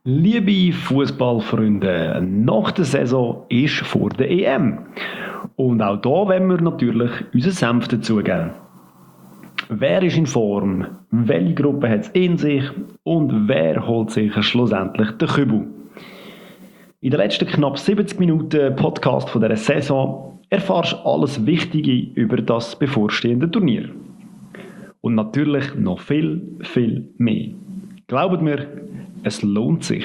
Liebe Fußballfreunde, nach der Saison ist vor der EM. Und auch da wollen wir natürlich unseren Senf dazugeben. Wer ist in Form? Welche Gruppe hat es in sich? Und wer holt sich schlussendlich den Kübel? In den letzten knapp 70 Minuten Podcast von dieser Saison erfährst du alles Wichtige über das bevorstehende Turnier. Und natürlich noch viel, viel mehr. Glaubt mir, es lohnt sich.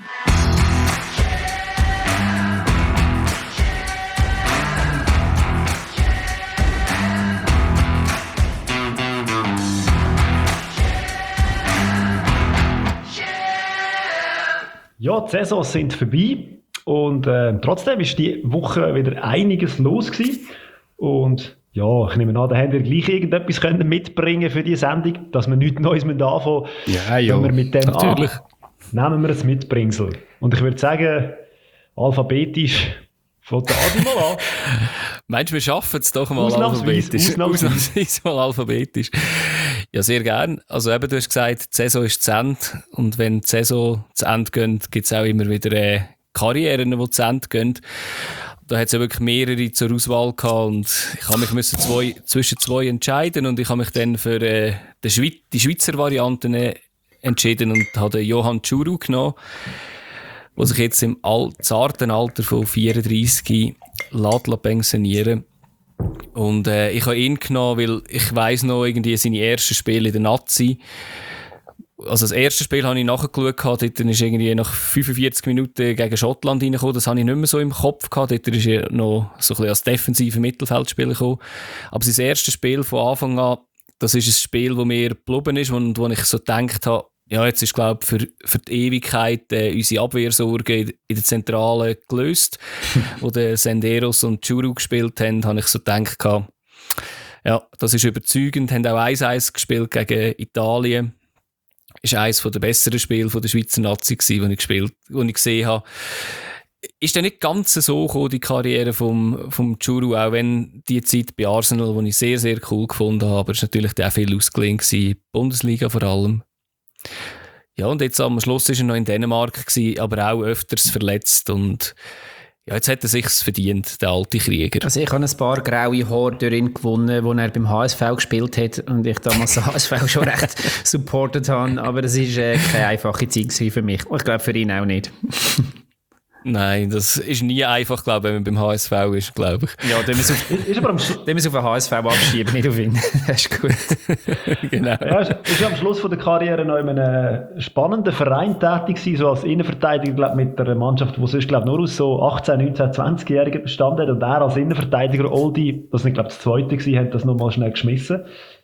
Ja, die Saisons sind vorbei und trotzdem ist die Woche wieder einiges los gewesen. Und ja, ich nehme an, da haben wir gleich irgendetwas können mitbringen für die Sendung, dass wir nichts Neues anfangen müssen. Ja, wenn wir mit dem natürlich. Nehmen wir ein Mitbringsel. Und ich würde sagen, alphabetisch von der Adi mal an. Meinst du, wir schaffen es doch mal Ausnahmsweise. Ausnahmsweise mal alphabetisch. Ja, sehr gern. Also eben, du hast gesagt, die Saison ist zu Ende. Und wenn die Saison zu Ende geht, gibt es auch immer wieder Karrieren, die zu Ende gehen. Da hat es ja wirklich mehrere zur Auswahl gehabt und ich habe mich zwischen zwei entscheiden und ich habe mich dann für die Schweizer Variante entschieden und habe Johann Djourou genommen, der sich jetzt im zarten Alter von 34 pensionieren. Und ich habe ihn genommen, weil ich weiss noch irgendwie seine ersten Spiele in der Nazi. Also das erste Spiel habe ich nachgeschaut, dort ist irgendwie nach 45 Minuten gegen Schottland reingekommen, das habe ich nicht mehr so im Kopf gehabt, dort ist er noch so ein bisschen als defensiver Mittelfeldspieler gekommen. Aber sein erstes Spiel von Anfang an, das ist ein Spiel, das mir geblieben ist und wo ich so gedacht habe, ja, jetzt ist, glaube ich, für die Ewigkeit unsere Abwehrsorge in der Zentrale gelöst. Wo der Senderos und Djourou gespielt haben, habe ich so gedacht, ja, das ist überzeugend, haben auch 1-1 gespielt gegen Italien. Das war eines der besseren Spiele der Schweizer Nazi, die ich gesehen habe. Ist dann nicht ganz so gekommen, die Karriere vom Djourou, auch wenn die Zeit bei Arsenal, die ich sehr, sehr cool gefunden habe, aber es war natürlich auch viel ausgelehnt gewesen, Bundesliga vor allem. Ja, und jetzt am Schluss war er noch in Dänemark gewesen, aber auch öfters verletzt und ja, jetzt hat er sich's verdient, der alte Krieger. Also ich habe ein paar graue Haare durch ihn gewonnen, als er beim HSV gespielt hat und ich damals den HSV schon recht supportet habe, aber das war keine einfache Zeit für mich und ich glaube für ihn auch nicht. Nein, das ist nie einfach, glaube ich, wenn man beim HSV ist, glaube ich. Ja, dann müssen wir auf den HSV abschieben, nicht auf ihn. Das ist gut. Genau. Ja, ist ja am Schluss von der Karriere noch in einem spannenden Verein tätig gewesen, so als Innenverteidiger, glaube mit einer Mannschaft, die sonst, glaube nur aus so 18, 19, 20-Jährigen bestanden hat und er als Innenverteidiger Oldie, das nicht, glaube das zweite gewesen, hat das nochmal schnell geschmissen.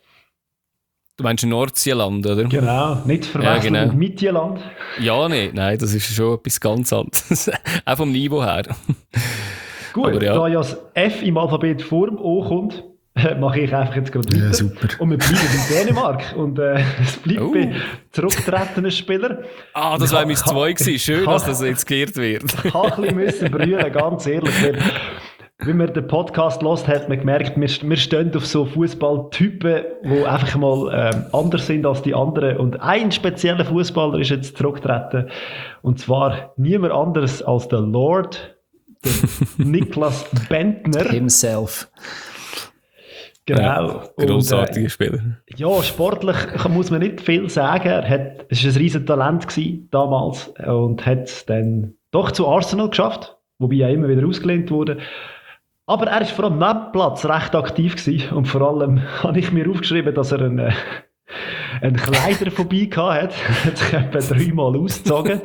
Du meinst Nordseeland, oder? Genau, nicht verwechseln mit Midtjylland. Ja, nein, das ist schon etwas ganz anderes. Auch vom Niveau her. Gut, aber ja. Da ja das F im Alphabet vor dem O kommt, mache ich einfach jetzt gerade weiter. Ja, super. Und wir bleiben in Dänemark. Und es bleibt bei zurückgetretenen Spielern. Das war mein 2 gewesen. Schön, dass das jetzt geehrt wird. Ich habe ein bisschen müssen brüllen, ganz ehrlich. Wenn man den Podcast hört, hat man gemerkt, wir stehen auf so Fußballtypen, die einfach mal anders sind als die anderen. Und ein spezieller Fußballer ist jetzt zurückgetreten. Und zwar niemand anderes als der Lord, der Niklas Bentner. Himself. Genau. Ja, grossartiger Spieler. Ja, sportlich muss man nicht viel sagen. Es war ein riesen Talent damals und hat es dann doch zu Arsenal geschafft, wobei er immer wieder ausgelehnt wurde. Aber er war vor allem neben Platz recht aktiv gewesen. Und vor allem habe ich mir aufgeschrieben, dass er einen Kleider vorbei hatte. Er hat sich etwa 3-mal ausgezogen.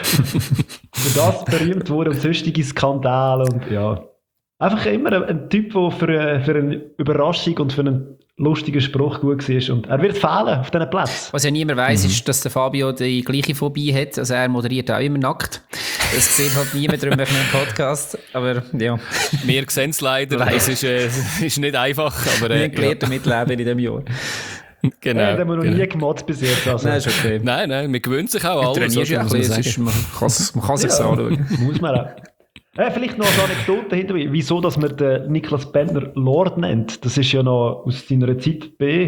Für das berühmt wurde und sonstige Skandale. Und ja, einfach immer ein Typ, der für eine Überraschung und für einen lustigen Spruch gut war. Und er wird fehlen auf diesen Plätzen. Was ja niemand weiss, ist, dass der Fabio die gleiche Phobie hat. Also er moderiert auch immer nackt. Das sieht halt niemand drüber auf einem Podcast. Aber ja. Wir sehen es leider. Es ist nicht einfach. Aber, wir haben gelernt damit leben in diesem Jahr. Genau. Das haben wir noch nie gemotzt bis jetzt. Also. Nein, ist okay. Nein, man gewöhnt sich auch alles. Man kann sich das anschauen. Muss man auch. Vielleicht noch eine Anekdote hinterher, wieso dass man den Niklas Bentner Lord nennt. Das ist ja noch aus seiner Zeit bei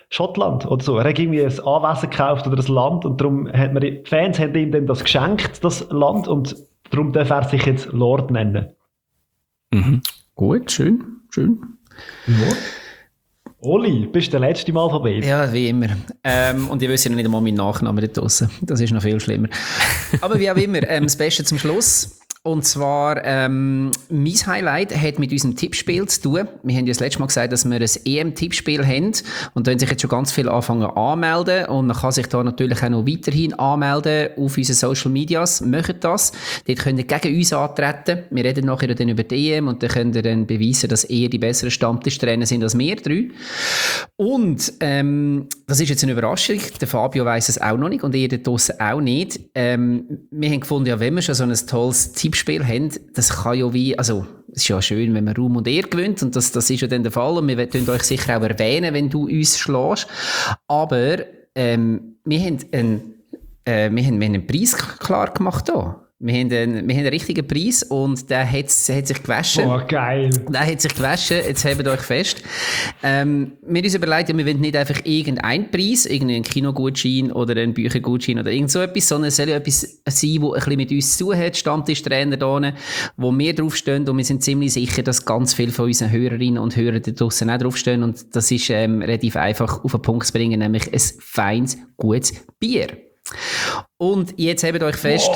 Schottland oder so. Er hat irgendwie ein Anwesen gekauft oder ein Land und darum hat man, die Fans haben ihm dann das geschenkt, das Land, und darum darf er sich jetzt Lord nennen. Mhm. Gut, schön. Ja. Oli, bist du der letzte Mal Alphabet? Ja, wie immer. Und ich wüsste ja nicht einmal meinen Nachnamen da draussen. Das ist noch viel schlimmer. Aber wie auch immer, das Beste zum Schluss. Und zwar, mein Highlight hat mit unserem Tippspiel zu tun. Wir haben ja das letzte Mal gesagt, dass wir ein EM-Tippspiel haben. Und da haben sich jetzt schon ganz viele anfangen anmelden. Und man kann sich da natürlich auch noch weiterhin anmelden auf unseren Social Medias. Macht das. Dort könnt ihr gegen uns antreten. Wir reden nachher dann über die EM und dann könnt ihr dann beweisen, dass ihr die besseren Stammtischtrainer sind als wir drei. Und das ist jetzt eine Überraschung. Der Fabio weiss es auch noch nicht und ihr da draussen auch nicht. Wir haben gefunden, ja, wenn wir schon so ein tolles Tippspiel haben, das kann ja wie, also es ist ja schön, wenn man Ruhm und Ehre gewinnt und das ist ja dann der Fall und wir werden euch sicher auch erwähnen, wenn du uns schlägst. Aber wir haben einen Preis klar gemacht hier. Wir haben einen richtigen Preis und der hat sich gewaschen. Oh, geil. Der hat sich gewaschen, jetzt haltet euch fest. Wir haben uns überlegt, wir wollen nicht einfach irgendeinen Preis, irgendeinen Kinogutschein oder einen Büchergutschein oder irgend so etwas, sondern es soll etwas sein, das ein bisschen mit uns zu tun hat, Stammtischtrainer da, wo wir draufstehen und wir sind ziemlich sicher, dass ganz viele von unseren Hörerinnen und Hörern da draussen auch draufstehen und das ist relativ einfach auf den Punkt zu bringen, nämlich ein feines, gutes Bier. Und jetzt hebt euch fest,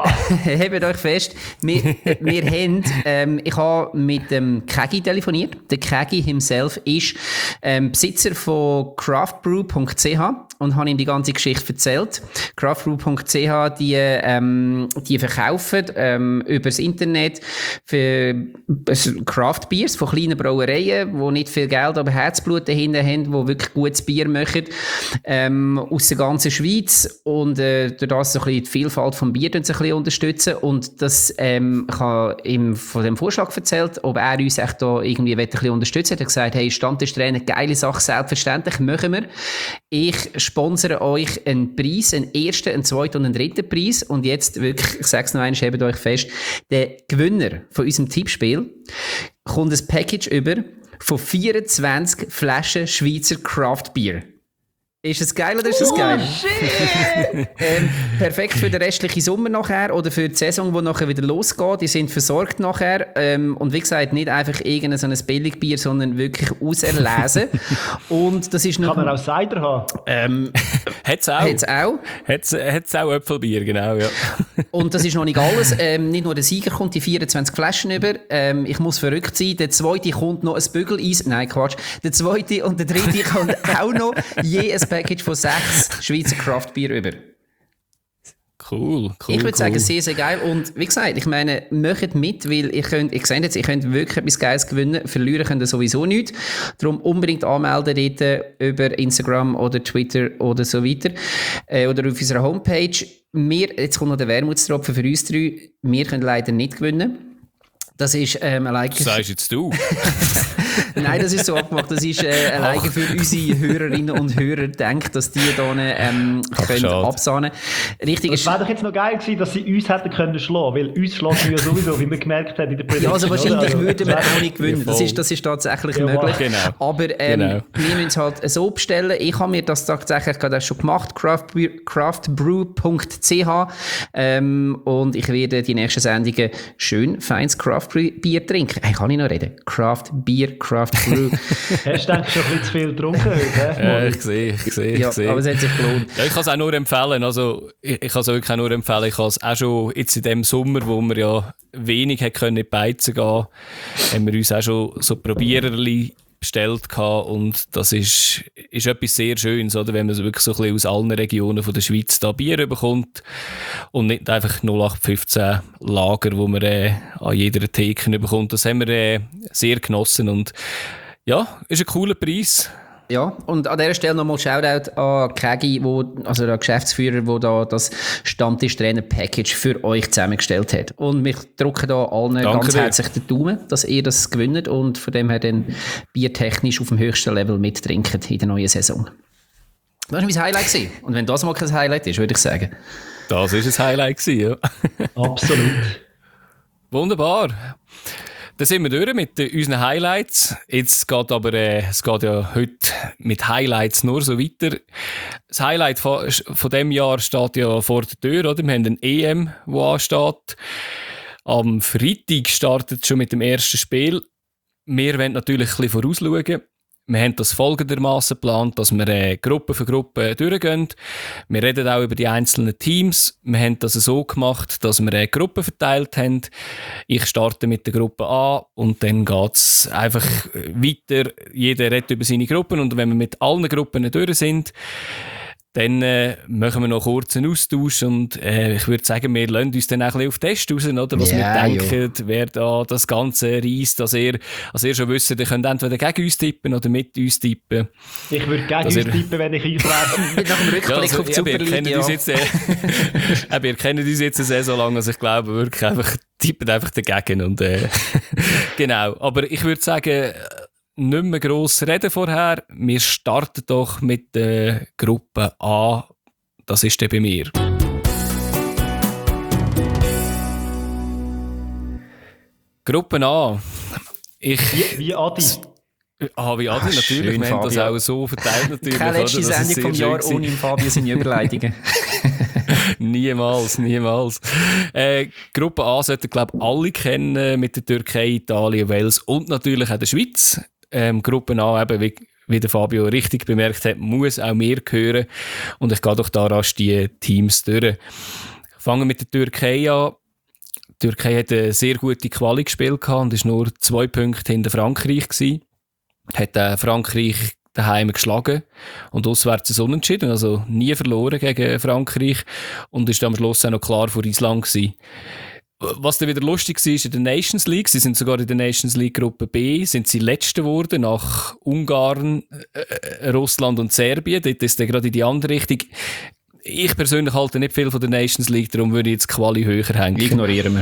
wir haben, ich habe mit dem Kegi telefoniert. Der Kegi himself ist Besitzer von craftbrew.ch und habe ihm die ganze Geschichte erzählt. Craftbrew.ch, die verkaufen über das Internet für Craft Beers von kleinen Brauereien, die nicht viel Geld, aber Herzblut dahinter haben, die wirklich gutes Bier machen, aus der ganzen Schweiz und durch das so ein bisschen die Vielfalt vom Bier ein bisschen unterstützen und das ich habe ihm von dem Vorschlag erzählt, ob er uns echt da irgendwie ein bisschen unterstützen. Er hat gesagt, hey, Stammtischtrainer, geile Sache, selbstverständlich, machen wir. Ich sponsere euch einen Preis, einen ersten, einen zweiten und einen dritten Preis und jetzt wirklich, ich sage es noch einmal, hebt euch fest, der Gewinner von unserem Tippspiel kommt ein Package über von 24 Flaschen Schweizer Craft Beer. Ist es geil oder ist es geil? Perfekt für den restlichen Sommer nachher oder für die Saison, die nachher wieder losgeht. Die sind versorgt nachher. Und wie gesagt, nicht einfach irgendein so ein Billigbier, sondern wirklich auserlesen. Und das ist noch... Kann man auch Cider haben? Hat's auch. Hat's auch Äpfelbier, genau, ja. Und das ist noch nicht alles. Nicht nur der Sieger kommt die 24 Flaschen über. Ich muss verrückt sein. Der zweite kommt noch ein Bügeleis. Nein, Quatsch. Der zweite und der dritte kommt auch noch je ein Package von 6 Schweizer Craft-Bier über. Cool. Ich würde sagen, sehr, sehr geil. Und wie gesagt, ich meine, macht mit, weil ihr könnt wirklich etwas Geiles gewinnen. Verlieren könnt ihr sowieso nichts. Darum unbedingt anmelden dort über Instagram oder Twitter oder so weiter. Oder auf unserer Homepage. Jetzt kommt noch der Wermutstropfen für uns drei. Wir können leider nicht gewinnen. Das ist alleine... Das sagst jetzt du. Nein, das ist so abgemacht. Das ist alleine für unsere Hörerinnen und Hörer gedacht, dass die da können absahnen. Richtig. Es wäre doch jetzt noch geil gewesen, dass sie uns hätten können schlagen, weil uns schlagen wir ja sowieso, wie wir gemerkt haben in der Prediction. Ja, also wahrscheinlich würden wir auch nicht gewinnen. Das ist tatsächlich möglich. Genau. Aber wir müssen es halt so bestellen. Ich habe mir das tatsächlich gerade schon gemacht, craftbrew.ch und ich werde die nächsten Sendungen schön feines Craft-Bier trinken. Hey, kann ich noch reden? Craft Beer, Craft Brew. Hast du eigentlich schon ein bisschen zu viel getrunken heute? Ja, ich sehe. Ja, aber es hat sich gelohnt. Ja, ich kann es auch nur empfehlen. Also, ich kann es wirklich auch nur empfehlen. Ich habe es auch schon jetzt in dem Sommer, wo wir ja wenig in die Beizen gehen, haben wir uns auch schon so Probiererli bestellt gehabt und das ist etwas sehr Schönes, oder? Wenn man so wirklich so ein bisschen aus allen Regionen von der Schweiz da Bier bekommt und nicht einfach 0815 Lager, wo man an jeder Theke bekommt. Das haben wir sehr genossen und ja, ist ein cooler Preis. Ja, und an dieser Stelle nochmal Shoutout an Kegi, also der Geschäftsführer, der da das Stammtischtrainer-Package für euch zusammengestellt hat. Und wir drücken da allen ganz herzlich den Daumen, dass ihr das gewinnt und von dem her dann biertechnisch auf dem höchsten Level mittrinkt in der neuen Saison. Das war mein Highlight gewesen. Und wenn das mal kein Highlight ist, würde ich sagen. Das war ein Highlight gewesen, ja. Absolut. Wunderbar. Dann sind wir durch mit unseren Highlights. Jetzt geht aber, es geht ja heute mit Highlights nur so weiter. Das Highlight von diesem Jahr steht ja vor der Tür, oder? Wir haben ein EM, das ansteht. Am Freitag startet es schon mit dem ersten Spiel. Wir wollen natürlich ein bisschen vorausschauen. Wir haben das folgendermaßen geplant, dass wir Gruppe für Gruppe durchgehen. Wir reden auch über die einzelnen Teams. Wir haben das so gemacht, dass wir Gruppen verteilt haben. Ich starte mit der Gruppe A und dann geht es einfach weiter. Jeder redet über seine Gruppen und wenn wir mit allen Gruppen durch sind, dann machen wir noch kurz einen Austausch und ich würde sagen, wir lassen uns dann auch ein bisschen auf Test raus, oder? Was wir denken, wer da das Ganze reisst, dass ihr schon wisst, ihr könnt entweder gegen uns tippen oder mit uns tippen. Ich würde gegen uns tippen, wenn ich euch wäre. Nach dem Rückblick auf die Superliga. Ihr kennt uns jetzt sehr so lange, also ich glaube wirklich einfach, tippen einfach dagegen und genau. Aber ich würde sagen, nicht mehr gross reden vorher. Wir starten doch mit der Gruppe A. Das ist dann bei mir. Gruppe A. Wie Adi. Wie Adi, natürlich. Schön, wir haben das auch so verteilt. Natürlich, keine letzte Sendung vom Jahr ohne Fabio seine Überleitungen. Niemals. Gruppe A sollten, glaube ich, alle kennen mit der Türkei, Italien, Wales und natürlich auch der Schweiz. Gruppe A, eben, wie der Fabio richtig bemerkt hat, muss auch mir gehören. Und ich gehe doch da rasch die Teams durch. Fangen wir mit der Türkei an. Die Türkei hat eine sehr gute Quali gespielt und war nur 2 Punkte hinter Frankreich gewesen. Hat Frankreich daheim geschlagen und auswärts ein Unentschieden, also nie verloren gegen Frankreich und ist am Schluss auch noch klar vor Island gewesen. Was dann wieder lustig war, ist in der Nations League. Sie sind sogar in der Nations League Gruppe B, sind sie Letzte geworden, nach Ungarn, Russland und Serbien. Dort ist dann gerade in die andere Richtung. Ich persönlich halte nicht viel von der Nations League, darum würde ich jetzt Quali höher hängen. Ignorieren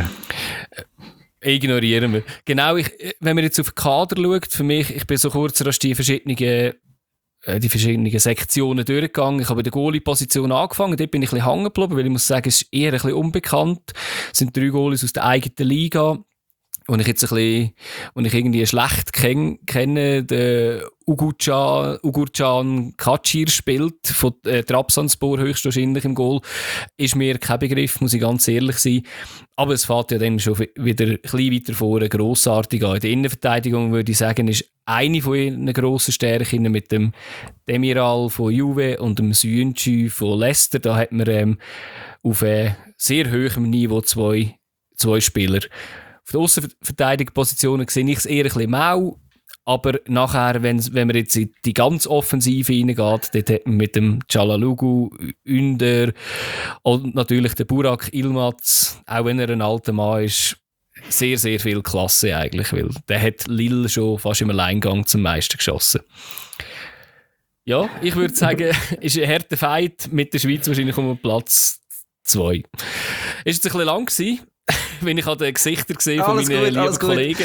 wir. Genau, wenn man jetzt auf den Kader schaut, für mich, ich bin so kurz rasch die verschiedenen Sektionen durchgegangen. Ich habe in der Goalie-Position angefangen, dort bin ich ein bisschen hängen geblieben, weil ich muss sagen, es ist eher ein bisschen unbekannt. Es sind 3 Goalies aus der eigenen Liga. Und ich jetzt irgendwie schlecht kenne, der Ugurcan Kacir spielt, von Trabzonspor höchstwahrscheinlich im Goal, ist mir kein Begriff, muss ich ganz ehrlich sein. Aber es fährt ja dann schon wieder ein bisschen weiter vorne grossartig an. In der Innenverteidigung würde ich sagen, ist eine von ihren grossen Stärken mit dem Demiral von Juve und dem Süünçü von Leicester. Da hat man auf sehr hohem Niveau zwei Spieler. Auf der Aussenverteidigungspositionen sehe ich es eher ein bisschen mau, aber nachher, wenn man jetzt in die ganz Offensive reingeht, dort hat man mit dem Çalhanoğlu, Ünder und natürlich der Burak Yılmaz, auch wenn er ein alter Mann ist, sehr, sehr viel Klasse eigentlich, weil der hat Lille schon fast im Alleingang zum meisten geschossen. Ja, ich würde sagen, ist ein harter Fight mit der Schweiz wahrscheinlich um Platz 2. Ist jetzt ein bisschen lang gewesen. Wenn ich die Gesichter gesehen von meinen lieben Kollegen.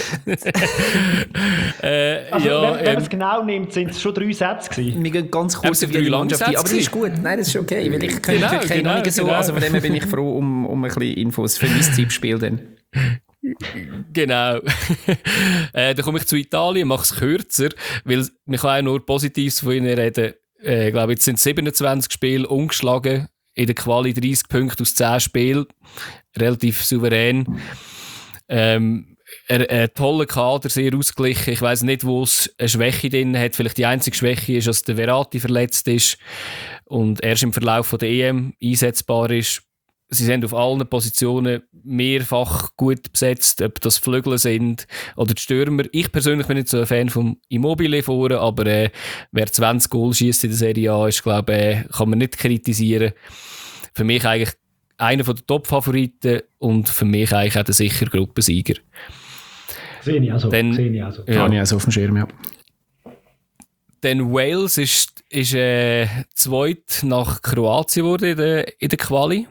Wenn man es genau nimmt, sind es schon 3 Sätze gewesen. Wir gehen ganz kurz auf die Mannschaft ein. Aber das ist gut. Nein, das ist okay. Weil ich kenne noch nicht so. Also von dem her bin ich froh um ein bisschen Infos für mein Tippspiel dann. Genau. Dann komme ich zu Italien, mache es kürzer, weil man kann auch nur Positives von ihnen reden. Ich glaube, jetzt sind 27 Spiele ungeschlagen. In der Quali 30 Punkte aus 10 Spielen. Relativ souverän. Ein toller Kader, sehr ausgeglichen. Ich weiss nicht, wo es eine Schwäche drin hat. Vielleicht die einzige Schwäche ist, dass der Verratti verletzt ist und erst im Verlauf der EM einsetzbar ist. Sie sind auf allen Positionen mehrfach gut besetzt, ob das Flügel sind oder die Stürmer. Ich persönlich bin nicht so ein Fan vom Immobile vorne, aber wer 20 Goal schießt in der Serie A, ist, glaube kann man nicht kritisieren. Für mich eigentlich einer der Top-Favoriten und für mich eigentlich auch der sichere Gruppensieger. Sehe ich also. Ja. Habe ich also auf dem Schirm, ja. Dann Wales ist zweit nach Kroatien geworden in der Quali.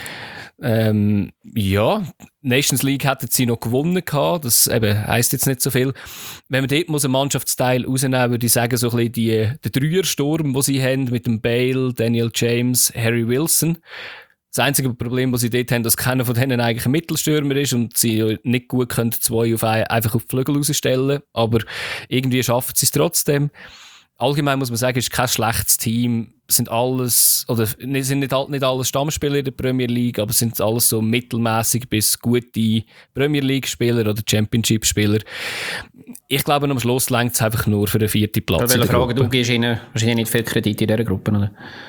Nations League hätten sie noch gewonnen gehabt. Das heisst jetzt nicht so viel. Wenn man dort einen Mannschaftsteil rausnehmen, würde ich sagen, so ein bisschen der Dreiersturm, den sie haben, mit dem Bale, Daniel James, Harry Wilson. Das einzige Problem, das sie dort haben, dass keiner von denen eigentlich ein Mittelstürmer ist und sie nicht gut können einfach auf die Flügel rausstellen. Aber irgendwie schaffen sie es trotzdem. Allgemein muss man sagen, es ist kein schlechtes Team. Sind nicht alles Stammspieler in der Premier League, aber sind alles so mittelmäßig bis gute Premier League-Spieler oder Championship-Spieler. Ich glaube, am Schluss reicht es einfach nur für den 4. Platz. Ich will fragen, du gibst ihnen wahrscheinlich nicht viel Kredit in dieser Gruppe, oder?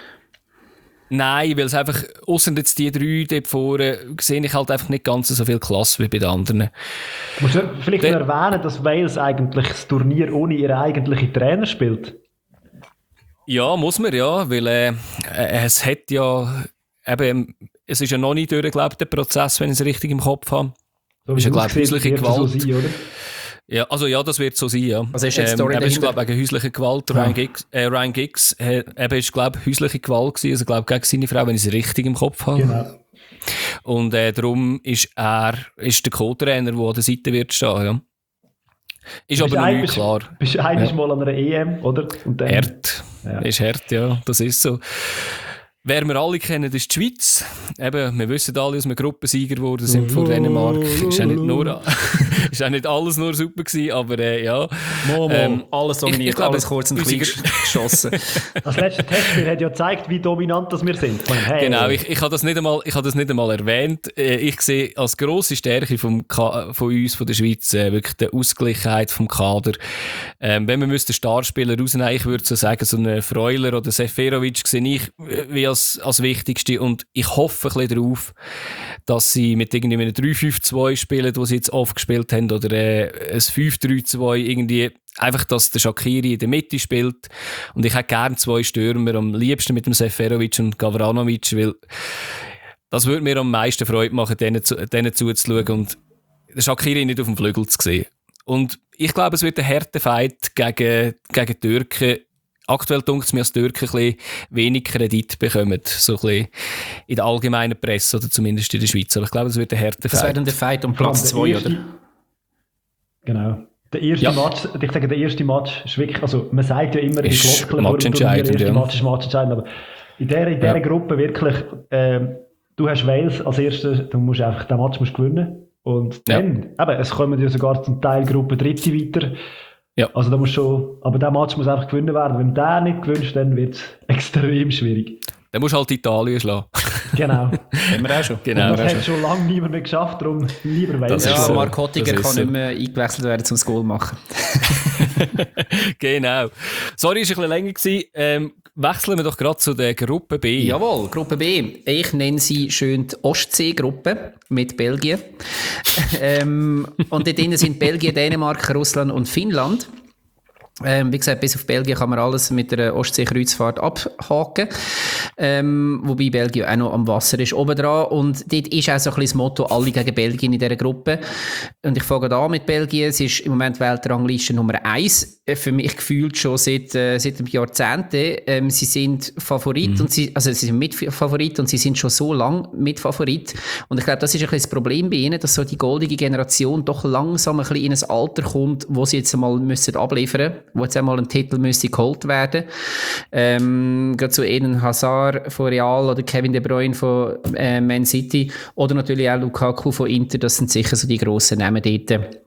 Nein, weil es einfach, ausser jetzt die 3 dort vorne, sehe ich halt einfach nicht ganz so viel Klasse wie bei den anderen. Musst du vielleicht noch erwähnen, dass Wales eigentlich das Turnier ohne ihren eigentlichen Trainer spielt? Ja, muss man ja, weil es hat ja eben, es ist ja noch nicht durchgelebt, der Prozess, wenn ich es richtig im Kopf habe. So ist ja, glaube ich, häusliche Gewalt. So sein, oder? Ja, also ja, das wird so sein, ja. Was ist jetzt die Story dahinter? Ich glaube, wegen häuslicher Gewalt. Ja. Ryan Giggs ist, glaube ich, häusliche Gewalt gewesen, also glaube gegen seine Frau, wenn ich es richtig im Kopf habe. Genau. Und darum ist der Co-Trainer, der an der Seite wird stehen, ja. Ist aber noch nicht klar. Bist du eigentlich mal an einer EM, oder? Und dann, hart. Ja. Ist hart, ja, das ist so. Wer wir alle kennen, ist die Schweiz. Eben, wir wissen alle, dass wir Gruppensieger geworden sind vor Dänemark. Ist ja nicht alles nur super gewesen, aber ja. Alles dominiert, ich alles kurz und klein geschossen. Das letzte Testspiel hat ja gezeigt, wie dominant das wir sind. Hey. Genau, ich habe das nicht einmal erwähnt. Ich sehe als grosse Stärke von uns, von der Schweiz, wirklich die Ausgleichheit vom Kader. Wenn wir den Starspieler rausnehmen, ich würde so sagen, so einen Freuler oder Seferovic sehe ich wie als Wichtigste, und ich hoffe ein bisschen darauf, dass sie mit irgendwie einem 3-5-2 spielen, das sie jetzt oft gespielt haben, oder ein 5-3-2 irgendwie, einfach, dass der Shaqiri in der Mitte spielt, und ich hätte gerne 2 Stürmer, am liebsten mit dem Seferovic und Gavranovic, weil das würde mir am meisten Freude machen, denen zuzuschauen und den Shaqiri nicht auf dem Flügel zu sehen. Und ich glaube, es wird ein harter Fight gegen die Türken. Aktuell denkt es mir, dass die Türken ein bisschen wenig Kredit bekommen, so ein bisschen in der allgemeinen Presse, oder zumindest in der Schweiz. Aber ich glaube, es wird ein harter Fight. Das wäre dann der Fight um Platz 2, oder? Genau. Der erste Match, ich sage, der erste Match ist wirklich, also man sagt ja immer, in Floskeln, matchentscheidend, ja. Match ist matchentscheidend, aber in dieser Gruppe wirklich, du hast Wales als Erster, du musst einfach, den Match musst gewinnen. Und dann, es kommen ja sogar zum Teil Gruppe Dritte weiter. Ja. Also da muss schon, aber der Match muss einfach gewinnen werden. Wenn du den nicht gewinnst, dann wird es extrem schwierig. Dann musst du halt Italien schlagen. Genau. Haben wir auch schon. Genau. Und das hat schon lange niemand mehr geschafft, darum lieber Wales. Ja, Mark Hottiger kann nicht mehr eingewechselt werden, um das Goal zu machen. Genau. Sorry, es war ein bisschen länger gewesen. Wechseln wir doch gerade zu der Gruppe B. Jawohl, Gruppe B. Ich nenne sie schön die Ostsee-Gruppe mit Belgien. Und dort drinnen sind Belgien, Dänemark, Russland und Finnland. Wie gesagt, bis auf Belgien kann man alles mit der Ostsee-Kreuzfahrt abhaken. Wobei Belgien auch noch am Wasser ist obendran. Und dort ist auch so ein bisschen das Motto, alle gegen Belgien in dieser Gruppe. Und ich fange an mit Belgien. Es ist im Moment Weltrangliste Nummer 1. Für mich gefühlt schon seit einem Jahrzehnten. Sie sind Favorit und sie sind Mitfavorit und sie sind schon so lange Mitfavorit. Und ich glaube, das ist ein bisschen das Problem bei ihnen, dass so die goldige Generation doch langsam ein bisschen in ein Alter kommt, wo sie jetzt einmal abliefern müssen, wo jetzt einmal ein Titel müsste geholt werden. Gerade so Eden Hazard von Real oder Kevin De Bruyne von Man City oder natürlich auch Lukaku von Inter, das sind sicher so die grossen Namen dort.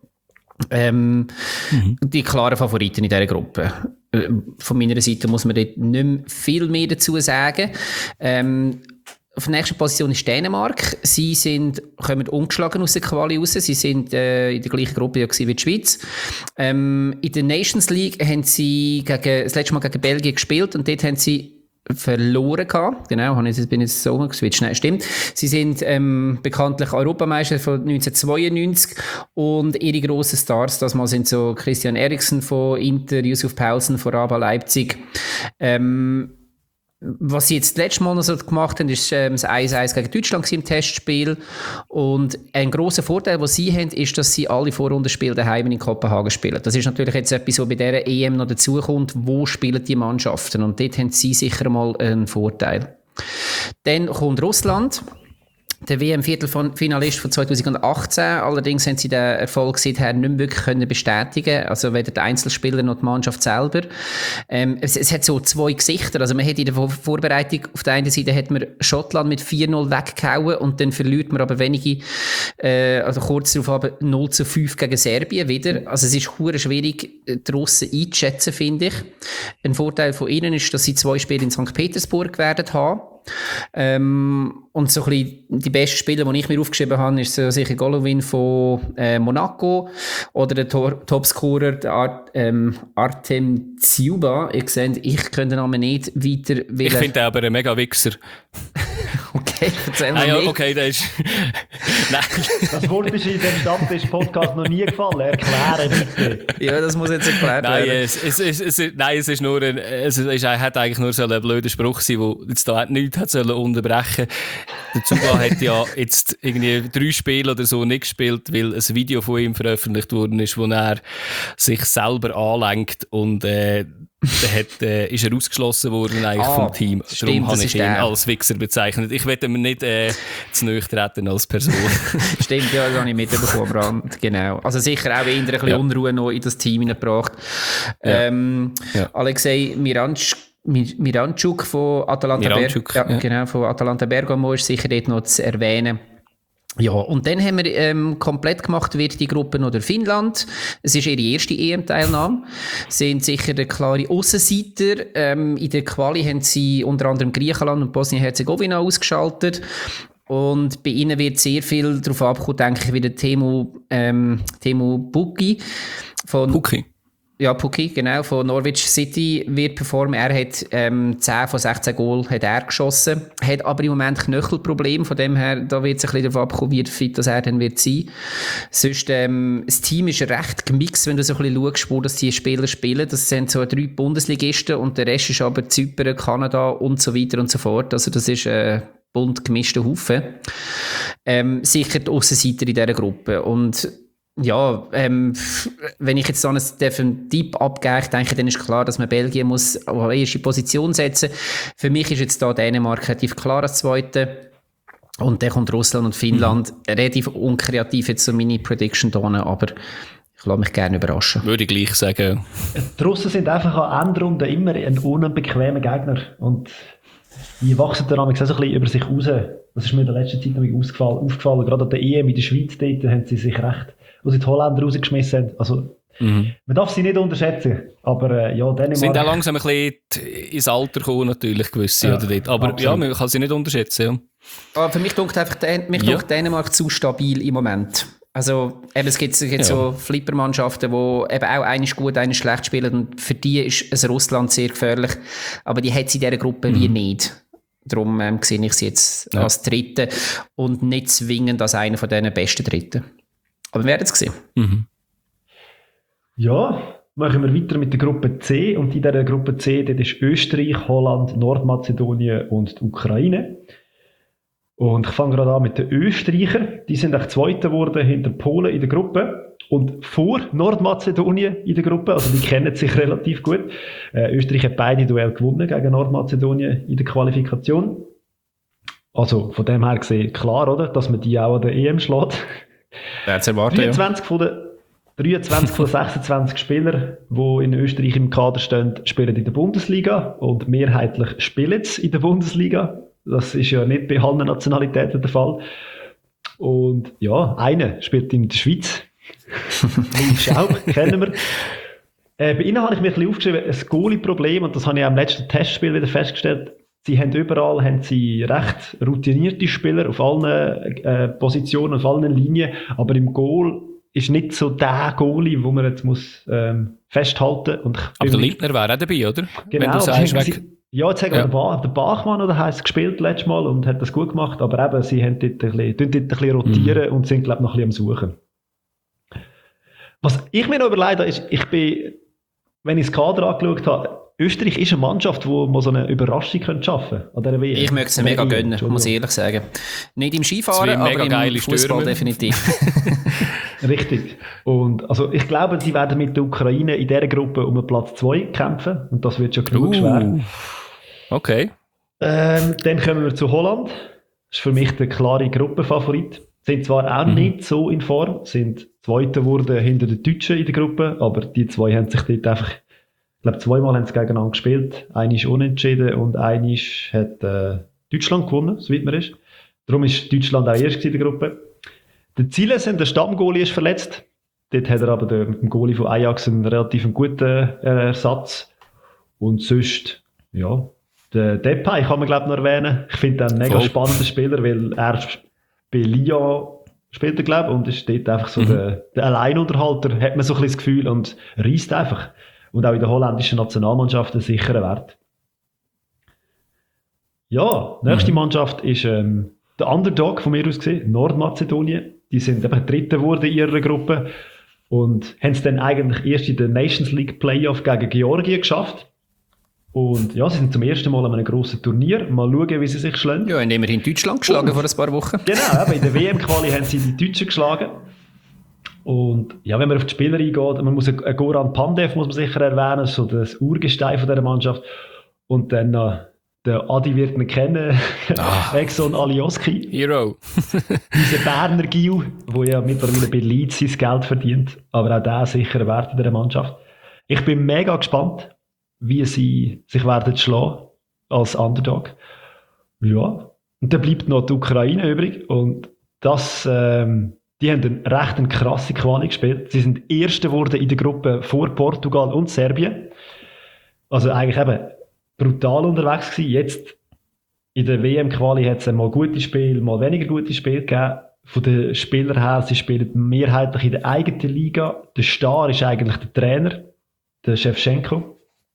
Die klaren Favoriten in dieser Gruppe. Von meiner Seite muss man dort nicht mehr viel mehr dazu sagen. Auf der nächsten Position ist Dänemark. Sie kommen ungeschlagen aus der Quali raus. Sie sind in der gleichen Gruppe wie die Schweiz. In der Nations League haben sie das letzte Mal gegen Belgien gespielt und dort haben sie verloren gehabt. Genau, bin jetzt so geswitcht. Nein, stimmt. Sie sind bekanntlich Europameister von 1992 und ihre grossen Stars, das mal sind so Christian Eriksen von Inter, Yusuf Poulsen von RB Leipzig. Was sie jetzt das letzte Mal noch so gemacht haben, ist das 1-1 gegen Deutschland im Testspiel. Und ein grosser Vorteil, den sie haben, ist, dass sie alle Vorrundenspiele daheim in Kopenhagen spielen. Das ist natürlich jetzt etwas, was bei dieser EM noch dazukommt. Wo spielen die Mannschaften? Und dort haben sie sicher mal einen Vorteil. Dann kommt Russland. der WM-Viertelfinalist von 2018. Allerdings haben sie den Erfolg seither nicht mehr wirklich können bestätigen. Also weder der Einzelspieler noch die Mannschaft selber. Es hat so zwei Gesichter. Also man hat in der Vorbereitung auf der einen Seite hat man Schottland mit 4-0 weggehauen und dann verliert man aber also kurz darauf aber 0-5 gegen Serbien wieder. Also es ist verdammt schwierig, die Russen einzuschätzen, finde ich. Ein Vorteil von ihnen ist, dass sie 2 Spiele in St. Petersburg werden haben. Und so ein bisschen die besten Spiele, die ich mir aufgeschrieben habe, ist so sicher Golovin von Monaco oder der Topscorer der Artem Tsiuba. Ihr seht, ich könnte den Namen nicht weiter... Ich finde den aber ein mega Wichser. Okay, erzähl mir nicht. Okay, der ist... Nein. Das Wort ist in dem Stammtisch-Podcast noch nie gefallen. Erklären bitte. Ja, das muss jetzt erklärt werden. Es ist nur hat eigentlich nur so ein blöder Spruch sein, der jetzt da nichts hat sollen unterbrechen. Der Zuba hat ja jetzt irgendwie 3 Spiele oder so nicht gespielt, weil ein Video von ihm veröffentlicht worden ist, wo er sich selber anlenkt und ist er ausgeschlossen worden eigentlich vom Team. Stimmt, darum habe ich ihn als Wichser bezeichnet. Ich werde mir nicht zu nahe treten als Person. Stimmt, ja, das habe ich mitbekommen, Brand. Genau. Also sicher auch eher ein bisschen Unruhe noch in das Team hineingebracht. Alexei Miranchuk von Atalanta Genau, von Atalanta Bergamo ist sicher dort noch zu erwähnen. Ja, und dann haben wir komplett gemacht wird die Gruppe noch der Finnland. Es ist ihre erste EM-Teilnahme. Sie sind sicher der klare Aussenseiter. In der Quali haben sie unter anderem Griechenland und Bosnien-Herzegowina ausgeschaltet. Und bei ihnen wird sehr viel darauf abkommen, denke ich, wie der Teemu Pukki von... Ja, Pukki, genau, von Norwich City wird performen. Er hat 10 von 16 Goal hat er geschossen, hat aber im Moment Knöchelproblem, von dem her, da wird es ein bisschen darauf abkommen, wie fit das er dann wird sein. Sonst, das Team ist recht gemixt, wenn du so ein bisschen schaust, wo das die Spieler spielen. Das sind so 3 Bundesligisten und der Rest ist aber Zypern, Kanada und so weiter und so fort. Also das ist bunt gemischter Haufen. Sicher die Aussenseiter in dieser Gruppe. Und ja, wenn ich jetzt so einen Tipp abgebe, ich denke, dann ist klar, dass man Belgien muss auf eine erste Position setzen. Für mich ist jetzt da Dänemark relativ klar als Zweite. Und dann kommt Russland und Finnland. Relativ unkreativ jetzt so meine Prediction da, aber ich lasse mich gerne überraschen. Würde ich gleich sagen. Die Russen sind einfach an Endrunden immer ein unbequemer Gegner. Und die wachsen dann auch so ein bisschen über sich raus. Das ist mir in der letzten Zeit noch aufgefallen. Gerade an der EM in der Schweiz, dort haben sie sich recht, wo sie die Holländer rausgeschmissen haben. Also, man darf sie nicht unterschätzen. Aber ja, Dänemark... Sind auch langsam ein bisschen ins Alter gekommen, natürlich, gewisse. Ja, oder dort. Aber absolut. Ja, man kann sie nicht unterschätzen. Ja. Aber für mich denkt einfach Dänemark zu stabil im Moment. Also, eben, es gibt so Flippermannschaften, die eben auch eine gut, eine schlecht spielen. Und für die ist ein Russland sehr gefährlich. Aber die hat sie in dieser Gruppe wie nicht. Darum sehe ich sie jetzt als Dritte und nicht zwingend als einer von diesen besten Dritten. Aber wir werden es sehen. Ja, machen wir weiter mit der Gruppe C. Und in dieser Gruppe C dort ist Österreich, Holland, Nordmazedonien und die Ukraine. Und ich fange gerade an mit den Österreichern. Die sind echt Zweiter geworden hinter Polen in der Gruppe und vor Nordmazedonien in der Gruppe. Also die kennen sich relativ gut. Österreich hat beide Duelle gewonnen gegen Nordmazedonien in der Qualifikation. Also von dem her gesehen klar, oder, dass man die auch an der EM schlägt. 23 von 26 Spielern, die in Österreich im Kader stehen, spielen in der Bundesliga und mehrheitlich spielen sie in der Bundesliga. Das ist ja nicht bei allen Nationalitäten der Fall. Und ja, einer spielt in der Schweiz. Schaub, kennen wir. Bei ihnen habe ich mir ein bisschen aufgeschrieben, ein Goalie-Problem, und das habe ich auch im letzten Testspiel wieder festgestellt. Sie haben überall recht routinierte Spieler auf allen Positionen, auf allen Linien, aber im Goal ist nicht so der Goalie, wo man jetzt muss festhalten muss. Aber der Lindner wäre auch dabei, oder? Genau. Wenn du sagst, jetzt haben wir der Bachmann oder heisst gespielt letztes Mal und hat das gut gemacht, aber eben, sie haben dort ein bisschen rotieren und sind, glaube ich, noch ein bisschen am Suchen. Was ich mir noch überlegt habe, ist, wenn ich das Kader angeschaut habe, Österreich ist eine Mannschaft, die mal so eine Überraschung schaffen könnte. Ich möchte es mega gönnen, muss ich ehrlich sagen. Nicht im Skifahren, aber im Fußball definitiv. Richtig. Und also ich glaube, sie werden mit der Ukraine in dieser Gruppe um den Platz 2 kämpfen. Und das wird schon genug schwer. Okay. Dann kommen wir zu Holland. ist für mich der klare Gruppenfavorit. Sind zwar auch nicht so in Form, sind Zweiter geworden hinter den Deutschen in der Gruppe, aber die zwei haben sich dort einfach, ich glaube, zweimal haben sie gegeneinander gespielt. Einer ist unentschieden und einer hat Deutschland gewonnen, soweit man ist. Darum ist Deutschland auch erst in der Gruppe. Der Ziele der Stammgoalie ist verletzt. Dort hat er aber mit dem Goalie von Ajax einen relativ guten Ersatz. Und sonst, ja, der Depay kann man glaube ich noch erwähnen. Ich finde ihn einen mega spannenden Spieler, weil er bei Lyon spielt, glaube ich, und ist dort einfach so der Alleinunterhalter, hat man so ein bisschen das Gefühl, und reisst einfach. Und auch in der holländischen Nationalmannschaft einen sicheren Wert. Ja, die nächste Mannschaft ist der Underdog von mir aus gesehen, Nordmazedonien. Die sind eben Dritter geworden in ihrer Gruppe und haben es dann eigentlich erst in der Nations League Playoff gegen Georgien geschafft. Und ja, sie sind zum ersten Mal an einem grossen Turnier. Mal schauen, wie sie sich schlagen. Ja, haben immerhin Deutschland geschlagen vor ein paar Wochen. Genau, eben in der WM-Quali haben sie die Deutschen geschlagen. Und ja, wenn man auf die Spieler eingeht, man muss einen Goran Pandev muss man sicher erwähnen, so das Urgestein von dieser Mannschaft. Und dann der Adi wird ihn kennen, Exxon Alioski. Hero. Dieser Berner Gil, der ja mittlerweile bei Leeds sein Geld verdient, aber auch der sicher Wert in dieser Mannschaft. Ich bin mega gespannt, wie sie sich werden schlagen als Underdog. Ja, und dann bleibt noch die Ukraine übrig und das, die haben eine krasse Quali gespielt. Sie sind Erste geworden in der Gruppe vor Portugal und Serbien. Also eigentlich eben brutal unterwegs gewesen. Jetzt in der WM-Quali hat es mal gute Spiele, mal weniger gute Spiele gegeben. Von den Spielern her, sie spielen mehrheitlich in der eigenen Liga. Der Star ist eigentlich der Trainer, der Shevchenko.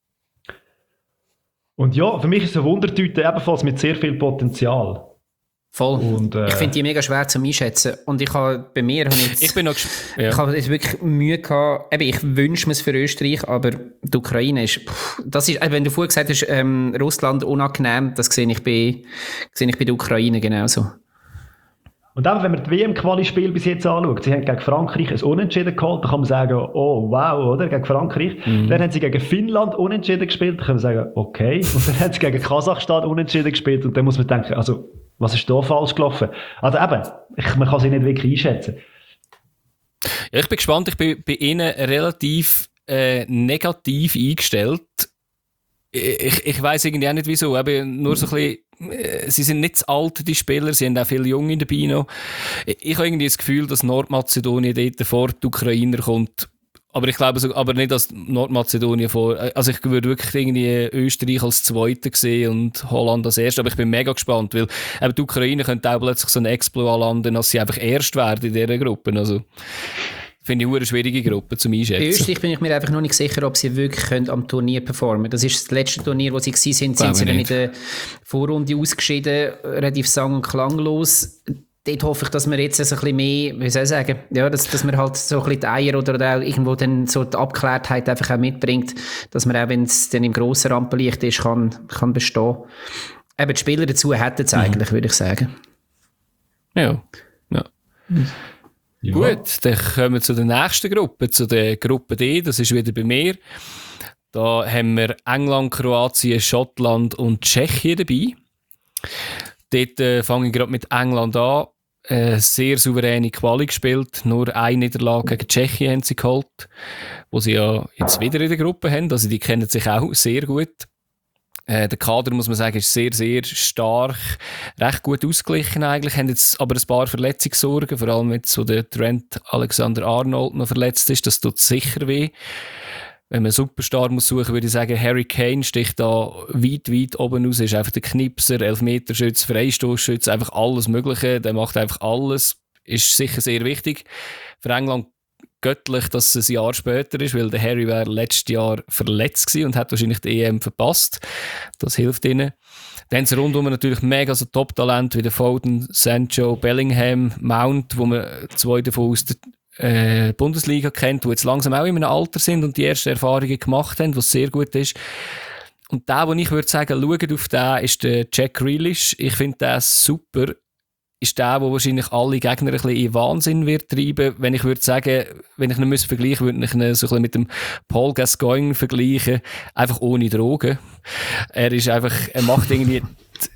Und ja, für mich ist es eine Wundertüte, ebenfalls mit sehr viel Potenzial. Voll. Und, ich finde die mega schwer zu einschätzen. Und ich habe bei mir ich bin noch ich habe jetzt wirklich Mühe gehabt. Eben, ich wünsche mir es für Österreich, aber die Ukraine ist, das ist, wenn du vorher gesagt hast, Russland unangenehm, das sehe ich bei der Ukraine genauso. Und dann, wenn man die WM-Quali-Spiel bis jetzt anschaut, sie haben gegen Frankreich ein Unentschieden geholt, dann kann man sagen, oh wow, oder? Gegen Frankreich. Dann haben sie gegen Finnland Unentschieden gespielt, dann kann man sagen, okay. Und dann haben sie gegen Kasachstan Unentschieden gespielt und dann muss man denken, also, was ist da falsch gelaufen? Also eben, man kann sie nicht wirklich einschätzen. Ja, ich bin gespannt, ich bin bei ihnen relativ negativ eingestellt. Ich weiss irgendwie auch nicht wieso, aber nur so ein bisschen, sie sind nicht zu alt, die Spieler, sie haben auch viele Junge dabei noch. Ich habe irgendwie das Gefühl, dass Nordmazedonien dort vor die Ukrainer kommt. Aber ich glaube aber nicht, dass Nordmazedonien vor, also ich würde wirklich irgendwie Österreich als Zweiter sehen und Holland als Erster, aber ich bin mega gespannt, weil eben die Ukraine könnte auch plötzlich so ein Exploit landen, dass sie einfach Erst werden in dieser Gruppe, also finde ich eine schwierige Gruppe zum Einschätzen. Bei Österreich bin ich mir einfach noch nicht sicher, ob sie wirklich am Turnier performen können. Das ist das letzte Turnier, wo sie waren, sind sie dann in der Vorrunde ausgeschieden, relativ sang- und klanglos. Dort hoffe ich, dass wir jetzt ein bisschen mehr, wie soll ich sagen, ja, dass man halt so ein bisschen die Eier oder auch irgendwo dann so die Abgeklärtheit einfach auch mitbringt, dass man auch, wenn es dann im grossen Rampenlicht ist, kann bestehen. Eben die Spieler dazu hätten es eigentlich, würde ich sagen. Ja. Ja. Gut, dann kommen wir zu der nächsten Gruppe, zu der Gruppe D, das ist wieder bei mir. Da haben wir England, Kroatien, Schottland und Tschechien dabei. Dort fange ich gerade mit England an. Sehr souveräne Quali gespielt, nur eine Niederlage gegen Tschechien haben sie geholt, wo sie ja jetzt wieder in der Gruppe haben, also die kennen sich auch sehr gut. Der Kader, muss man sagen, ist sehr, sehr stark, recht gut ausgeglichen eigentlich, haben jetzt aber ein paar Verletzungssorgen, vor allem jetzt, wo der Trent Alexander-Arnold noch verletzt ist, das tut sicher weh. Wenn man einen Superstar muss suchen, würde ich sagen, Harry Kane sticht da weit, weit oben raus, ist einfach der Knipser, Elfmeterschütze, Freistoßschütze, einfach alles Mögliche, der macht einfach alles, ist sicher sehr wichtig. Für England göttlich, dass es ein Jahr später ist, weil der Harry wäre letztes Jahr verletzt gewesen und hat wahrscheinlich die EM verpasst. Das hilft ihnen. Dann haben sie rundum natürlich mega so Top-Talent wie der Foden, Sancho, Bellingham, Mount, wo man zwei davon aus der Bundesliga kennt, die jetzt langsam auch in einem Alter sind und die ersten Erfahrungen gemacht haben, was sehr gut ist. Und der, wo ich würde sagen, schaut auf den, ist der Jack Grealish. Ich finde den super. Ist der wahrscheinlich alle Gegner ein bisschen in Wahnsinn wird treiben. Wenn ich würde sagen, wenn ich ihn vergleichen würde, ich ihn so ein bisschen mit dem Paul Gascoigne vergleichen, einfach ohne Drogen. Er macht irgendwie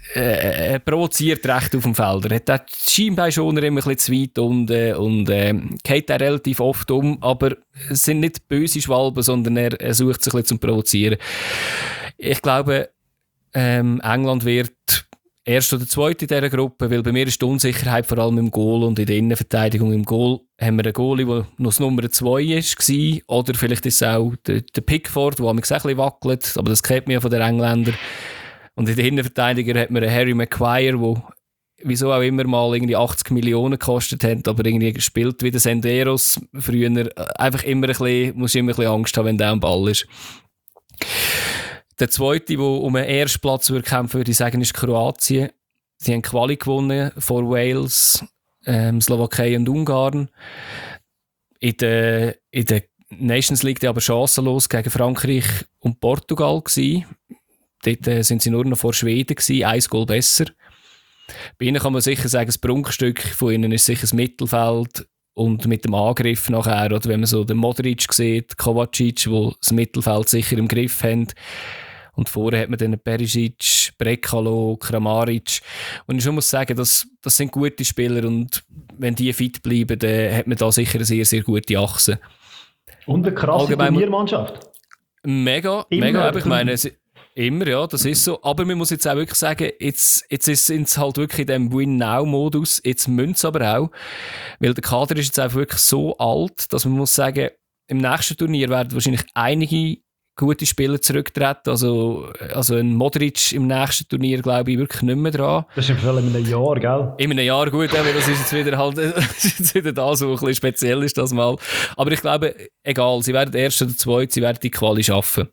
er provoziert recht auf dem Feld. Er hat die Schienbeinschoner immer ein bisschen zu weit unten und geht auch relativ oft um, aber es sind nicht böse Schwalben, sondern er sucht sich ein bisschen zum Provozieren. Ich glaube, England wird erst oder zweit in dieser Gruppe, weil bei mir ist die Unsicherheit vor allem im Goal und in der Innenverteidigung. Im Goal haben wir einen Goalie, der noch das Nummer 2 war, oder vielleicht ist es auch der Pickford, der auch ein bisschen wackelt, aber das kennt man ja von den Engländern. Und in der Innenverteidigung hat man einen Harry Maguire, der wieso auch immer mal irgendwie 80 Millionen gekostet hat, aber irgendwie gespielt wie der Senderos früher. Einfach immer musst immer ein bisschen Angst haben, wenn der am Ball ist. Der zweite, der um einen ersten Platz kämpfen würde ich sagen, ist Kroatien. Sie haben Quali gewonnen vor Wales, Slowakei und Ungarn. In der Nations League aber chancenlos gegen Frankreich und Portugal gewesen. Dort sind sie nur noch vor Schweden gewesen, 1 Goal besser. Bei ihnen kann man sicher sagen, das Prunkstück von ihnen ist sicher das Mittelfeld und mit dem Angriff nachher, oder wenn man so den Modric sieht, Kovacic, die das Mittelfeld sicher im Griff haben. Und vorher hat man dann Perisic, Brekalo, Kramaric. Und ich schon muss sagen, das sind gute Spieler und wenn die fit bleiben, dann hat man da sicher eine sehr, sehr gute Achse. Und eine krasse Turniermannschaft. Mega. Aber ich meine, immer, ja, das ist so. Aber man muss jetzt auch wirklich sagen, jetzt sind sie halt wirklich in diesem Win-Now-Modus. Jetzt müssen sie aber auch. Weil der Kader ist jetzt auch wirklich so alt, dass man muss sagen, im nächsten Turnier werden wahrscheinlich einige gute Spieler zurücktreten. Also ein Modric im nächsten Turnier, glaube ich, wirklich nicht mehr dran. Das ist in einem Jahr, gell? In einem Jahr, gut, aber das ist jetzt wieder halt, das ist jetzt wieder da, so ein bisschen speziell ist das mal. Aber ich glaube, egal, sie werden erst oder zweit, sie werden die Quali schaffen.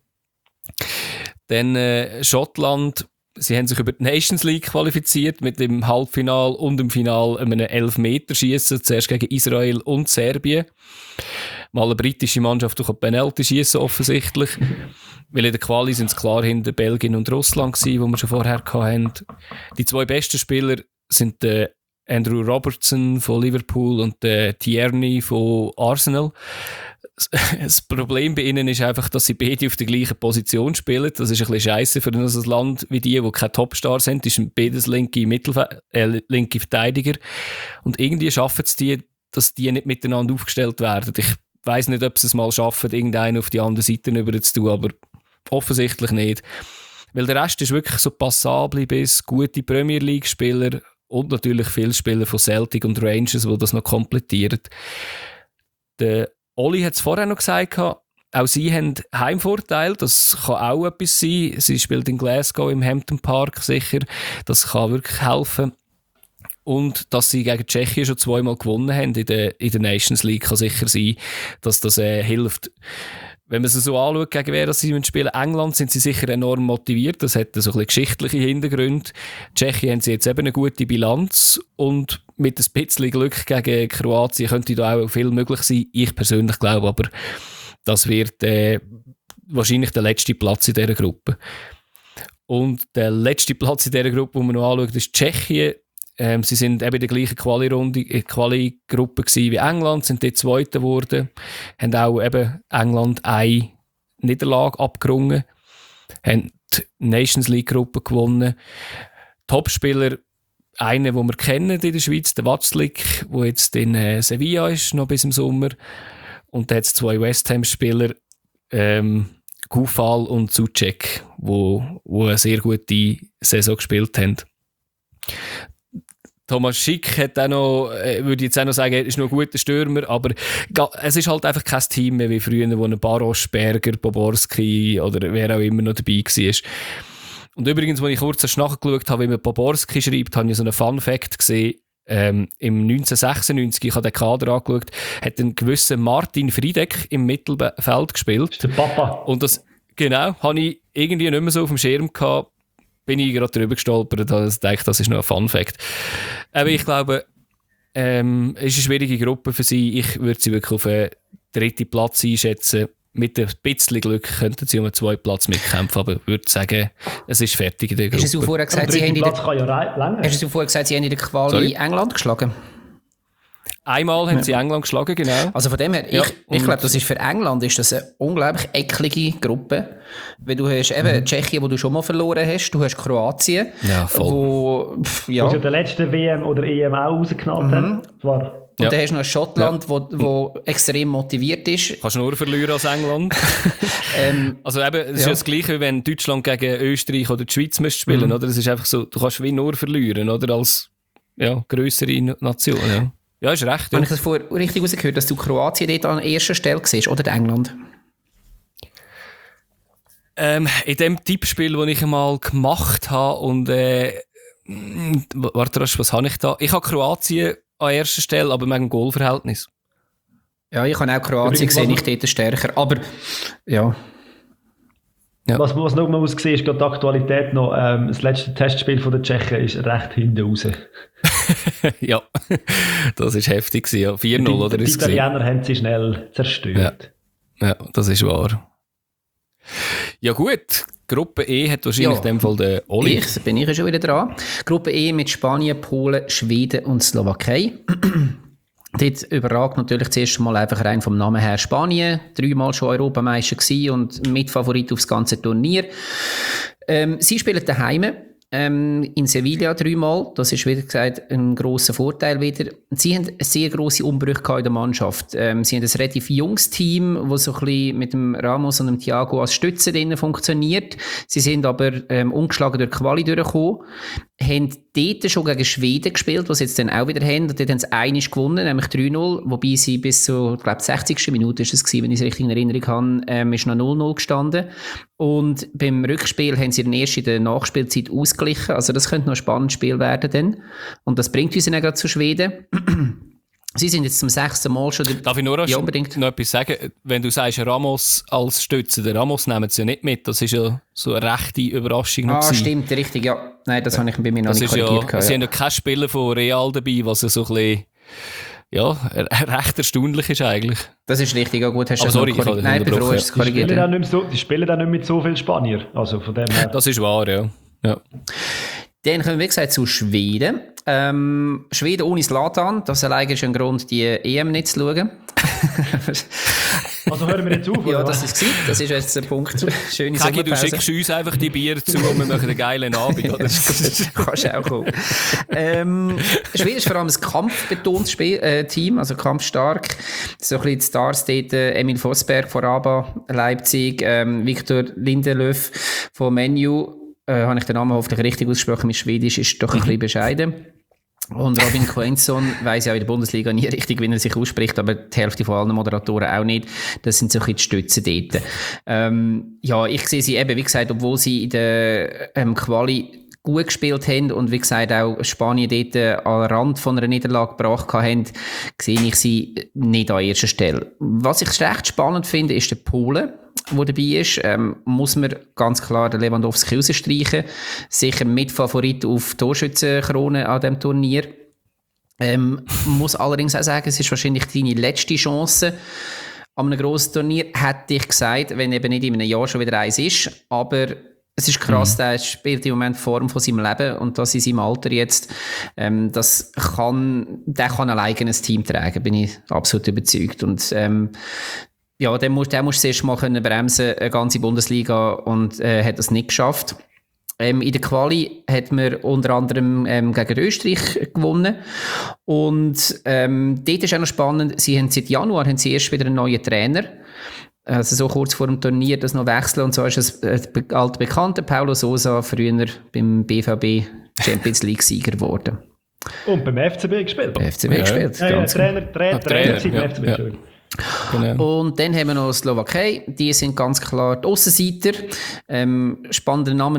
Dann Schottland, sie haben sich über die Nations League qualifiziert mit dem Halbfinal und dem Final einem Elfmeterschießen, zuerst gegen Israel und Serbien. Mal eine britische Mannschaft durch ein Penalty schießen offensichtlich. Weil in der Quali sind es klar hinter Belgien und Russland gewesen, wo wir schon vorher hatten. Die 2 besten Spieler sind Andrew Robertson von Liverpool und Tierney von Arsenal. Das Problem bei ihnen ist einfach, dass sie beide auf der gleichen Position spielen. Das ist ein bisschen scheisse für ein Land wie die keine Topstars sind. Das sind beides linke Verteidiger. Und irgendwie schaffen es die, dass die nicht miteinander aufgestellt werden. Ich weiss nicht, ob sie es mal schaffen, irgendeinen auf die andere Seite rüber zu tun, aber offensichtlich nicht. Weil der Rest ist wirklich so passable bis gute Premier League-Spieler und natürlich viele Spieler von Celtic und Rangers, die das noch komplettieren. Der Oli hat es vorher noch gesagt, auch sie haben Heimvorteil, das kann auch etwas sein. Sie spielt in Glasgow im Hampton Park sicher, das kann wirklich helfen. Und dass sie gegen Tschechien schon 2-mal gewonnen haben in der Nations League, kann sicher sein, dass das hilft. Wenn man es so anschaut, gegen wer sie spielen, England, sind sie sicher enorm motiviert. Das hat so ein bisschen geschichtliche Hintergründe. Tschechien haben sie jetzt eben eine gute Bilanz und mit ein bisschen Glück gegen Kroatien könnte da auch viel möglich sein. Ich persönlich glaube aber, das wird wahrscheinlich der letzte Platz in dieser Gruppe. Und der letzte Platz in dieser Gruppe, den man noch anschaut, ist Tschechien. Sie sind eben in der gleichen Quali-Gruppe wie England, sind dort Zweiter geworden, haben auch eben England eine Niederlage abgerungen, haben die Nations League-Gruppe gewonnen. Topspieler, einen, den wir kennen in der Schweiz, der Watzlik, der jetzt in Sevilla ist, noch bis im Sommer. Und da hat es 2 West Ham-Spieler, Kufal und Soucek, die eine sehr gute Saison gespielt haben. Thomas Schick hat auch noch, würde ich jetzt auch noch sagen, ist noch ein guter Stürmer, aber es ist halt einfach kein Team mehr wie früher, wo ein Baros, Berger, Boborski oder wer auch immer noch dabei war. Und übrigens, als ich kurz nachgeschaut habe, wie man Boborski schreibt, habe ich so einen Fun-Fact gesehen. Im 1996, ich habe den Kader angeschaut, hat ein gewisser Martin Friedeck im Mittelfeld gespielt. Der Papa. Und das, genau, habe ich irgendwie nicht mehr so auf dem Schirm gehabt. Bin ich gerade drüber gestolpert und dachte, das ist noch ein Fun-Fact. Aber ich glaube, es ist eine schwierige Gruppe für sie. Ich würde sie wirklich auf einen 3. Platz einschätzen. Mit ein bisschen Glück könnten sie um einen 2. Platz mitkämpfen, aber ich würde sagen, es ist fertig in der Gruppe. Hast du vorher gesagt, sie haben in der Quali England geschlagen? Einmal haben sie England geschlagen, genau. Also von dem her, ich glaube, das ist für England ist das eine unglaublich eklige Gruppe. Weil du hast eben Tschechien, wo du schon mal verloren hast, du hast Kroatien, voll. Wo sie der letzte WM oder EM auch rausgeknallt haben. Und dann hast du noch Schottland, wo extrem motiviert ist. Kannst nur verlieren als England. Also eben, es ist ja das Gleiche, wie wenn Deutschland gegen Österreich oder die Schweiz müsste spielen, oder? Es ist einfach so, du kannst wie nur verlieren, oder? Als grössere Nation, ja. Ja, ist recht. Ja. Habe ich das vorher richtig rausgehört, dass du Kroatien dort an erster Stelle siehst, oder England? In dem Tippspiel, das ich einmal gemacht habe und warte, was habe ich da? Ich habe Kroatien an erster Stelle, aber mit dem Goalverhältnis. Ja, ich habe auch Kroatien gesehen, ich dort stärker, aber ja. Was noch mal aussehen, ist gerade die Aktualität noch. Das letzte Testspiel von der Tschechen ist recht hinten raus. Ja, das war heftig. Ja. 4-0 oder die Italiener haben sie schnell zerstört. Ja, das ist wahr. Ja gut, Gruppe E hat wahrscheinlich in dem Fall der Oli. Bin ich schon wieder dran. Gruppe E mit Spanien, Polen, Schweden und Slowakei. Dort überragt natürlich zuerst mal einfach rein vom Namen her Spanien. 3-mal schon Europameister gewesen und Mitfavorit aufs ganze Turnier. Sie spielen daheim. In Sevilla 3-mal, das ist wie gesagt ein grosser Vorteil wieder. Sie haben eine sehr grosse Umbrüche in der Mannschaft. Sie haben ein relativ junges Team, das so ein bisschen mit dem Ramos und dem Thiago als Stütze drinnen funktioniert. Sie sind aber ungeschlagen durch die Quali durchgekommen, haben dort schon gegen Schweden gespielt, was sie jetzt dann auch wieder haben. Und dort haben sie einiges gewonnen, nämlich 3-0, wobei sie bis zur, glaube 60. Minute ist es gewesen, wenn ich es richtig in Erinnerung habe, ist noch 0-0 gestanden. Und beim Rückspiel haben sie dann erst in der Nachspielzeit ausgeglichen. Also das könnte noch ein spannendes Spiel werden dann. Und das bringt uns dann auch gerade zu Schweden. Sie sind jetzt zum 6. Mal schon... Darf ich nur noch etwas sagen? Wenn du sagst Ramos als Stütze, den Ramos nehmen sie ja nicht mit. Das ist ja so eine rechte Überraschung noch gewesen. Stimmt, richtig, ja. Nein, das habe ich bei mir noch nicht korrigiert. Sie haben ja keinen Spieler von Real dabei, was ja so ein bisschen... recht erstaunlich ist eigentlich. Das ist richtig, ja gut, hast du das noch korrigiert. Nein, ich bin froh, hast du es korrigiert. Die spielen dann nicht mit so vielen Spanier, also von dem her. Das ist wahr, ja. Dann kommen wir, wie gesagt, zu Schweden. Schweden ohne Zlatan, das alleine ist ein Grund, die EM nicht zu schauen. Also hören wir jetzt auf, ja, das ist jetzt der Punkt. Schöne Kegi, du schickst uns einfach die Bier zu und wir machen einen geilen Abend, oder? Kannst auch kommen. Schweden ist vor allem ein kampfbetontes Team, also kampfstark. So ein bisschen die Stars dort, Emil Forsberg von Raba Leipzig, Victor Lindelöf von Man U. Habe ich den Namen hoffentlich richtig ausgesprochen, mit Schwedisch ist doch ein bisschen bescheiden. Und Robin Quainson weiss ja in der Bundesliga nie richtig, wie er sich ausspricht, aber die Hälfte von allen Moderatoren auch nicht. Das sind so ein bisschen die Stützen dort. Ich sehe sie eben, wie gesagt, obwohl sie in der Quali gut gespielt haben und wie gesagt auch Spanien dort am Rand von einer Niederlage gebracht haben, sehe ich sie nicht an erster Stelle. Was ich recht spannend finde, ist der Polen, der dabei ist. Muss man ganz klar den Lewandowski rausstreichen. Sicher Mitfavorit auf die Torschützenkrone an diesem Turnier. Muss allerdings auch sagen, es ist wahrscheinlich deine letzte Chance an einem grossen Turnier, hätte ich gesagt, wenn eben nicht in einem Jahr schon wieder eins ist. Aber es ist krass, der spielt im Moment Form von seinem Leben und das in seinem Alter jetzt, der kann alleine ein Team tragen, bin ich absolut überzeugt. Und der muss zuerst mal bremsen, eine ganze Bundesliga, und hat das nicht geschafft. In der Quali hat man unter anderem gegen Österreich gewonnen. Und dort ist auch noch spannend, seit Januar haben sie erst wieder einen neuen Trainer. Also so kurz vor dem Turnier das noch wechseln, und so ist es ein alter Bekannter, Paulo Sousa, früher beim BVB Champions League Sieger geworden. Und beim FCB gespielt. Trainer beim FCB. Genau. Und dann haben wir noch Slowakei, die sind ganz klar die Aussenseiter. Spannender Name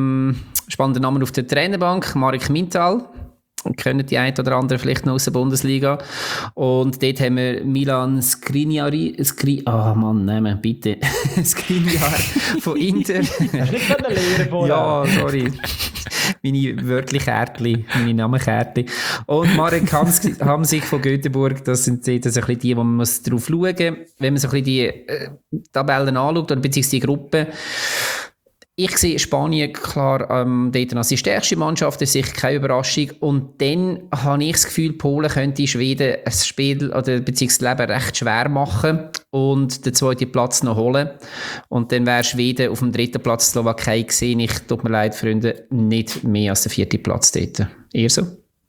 auf der Trainerbank, Marek Mintal. Kennen die einen oder anderen vielleicht noch aus der Bundesliga. Und dort haben wir Milan Skriniar von Inter. Hast du nicht lernen vorher? Ja, sorry. Meine wörtliche Kärtchen, meine Namenkärtchen. Und Marek Hamsik von Göteborg, das sind so ein bisschen die, wo man drauf schauen muss. Wenn man so ein bisschen die Tabellen anschaut, oder beziehungsweise die Gruppe, Ich sehe Spanien klar dort als die stärkste Mannschaft, das ist sicher keine Überraschung. Und dann habe ich das Gefühl, Polen könnte Schweden ein Spiel oder beziehungsweise das Leben recht schwer machen und den zweiten Platz noch holen. Und dann wäre Schweden auf dem dritten Platz Slowakei gesehen. Ich, tut mir leid, Freunde, nicht mehr als der vierte Platz dort. Eher so?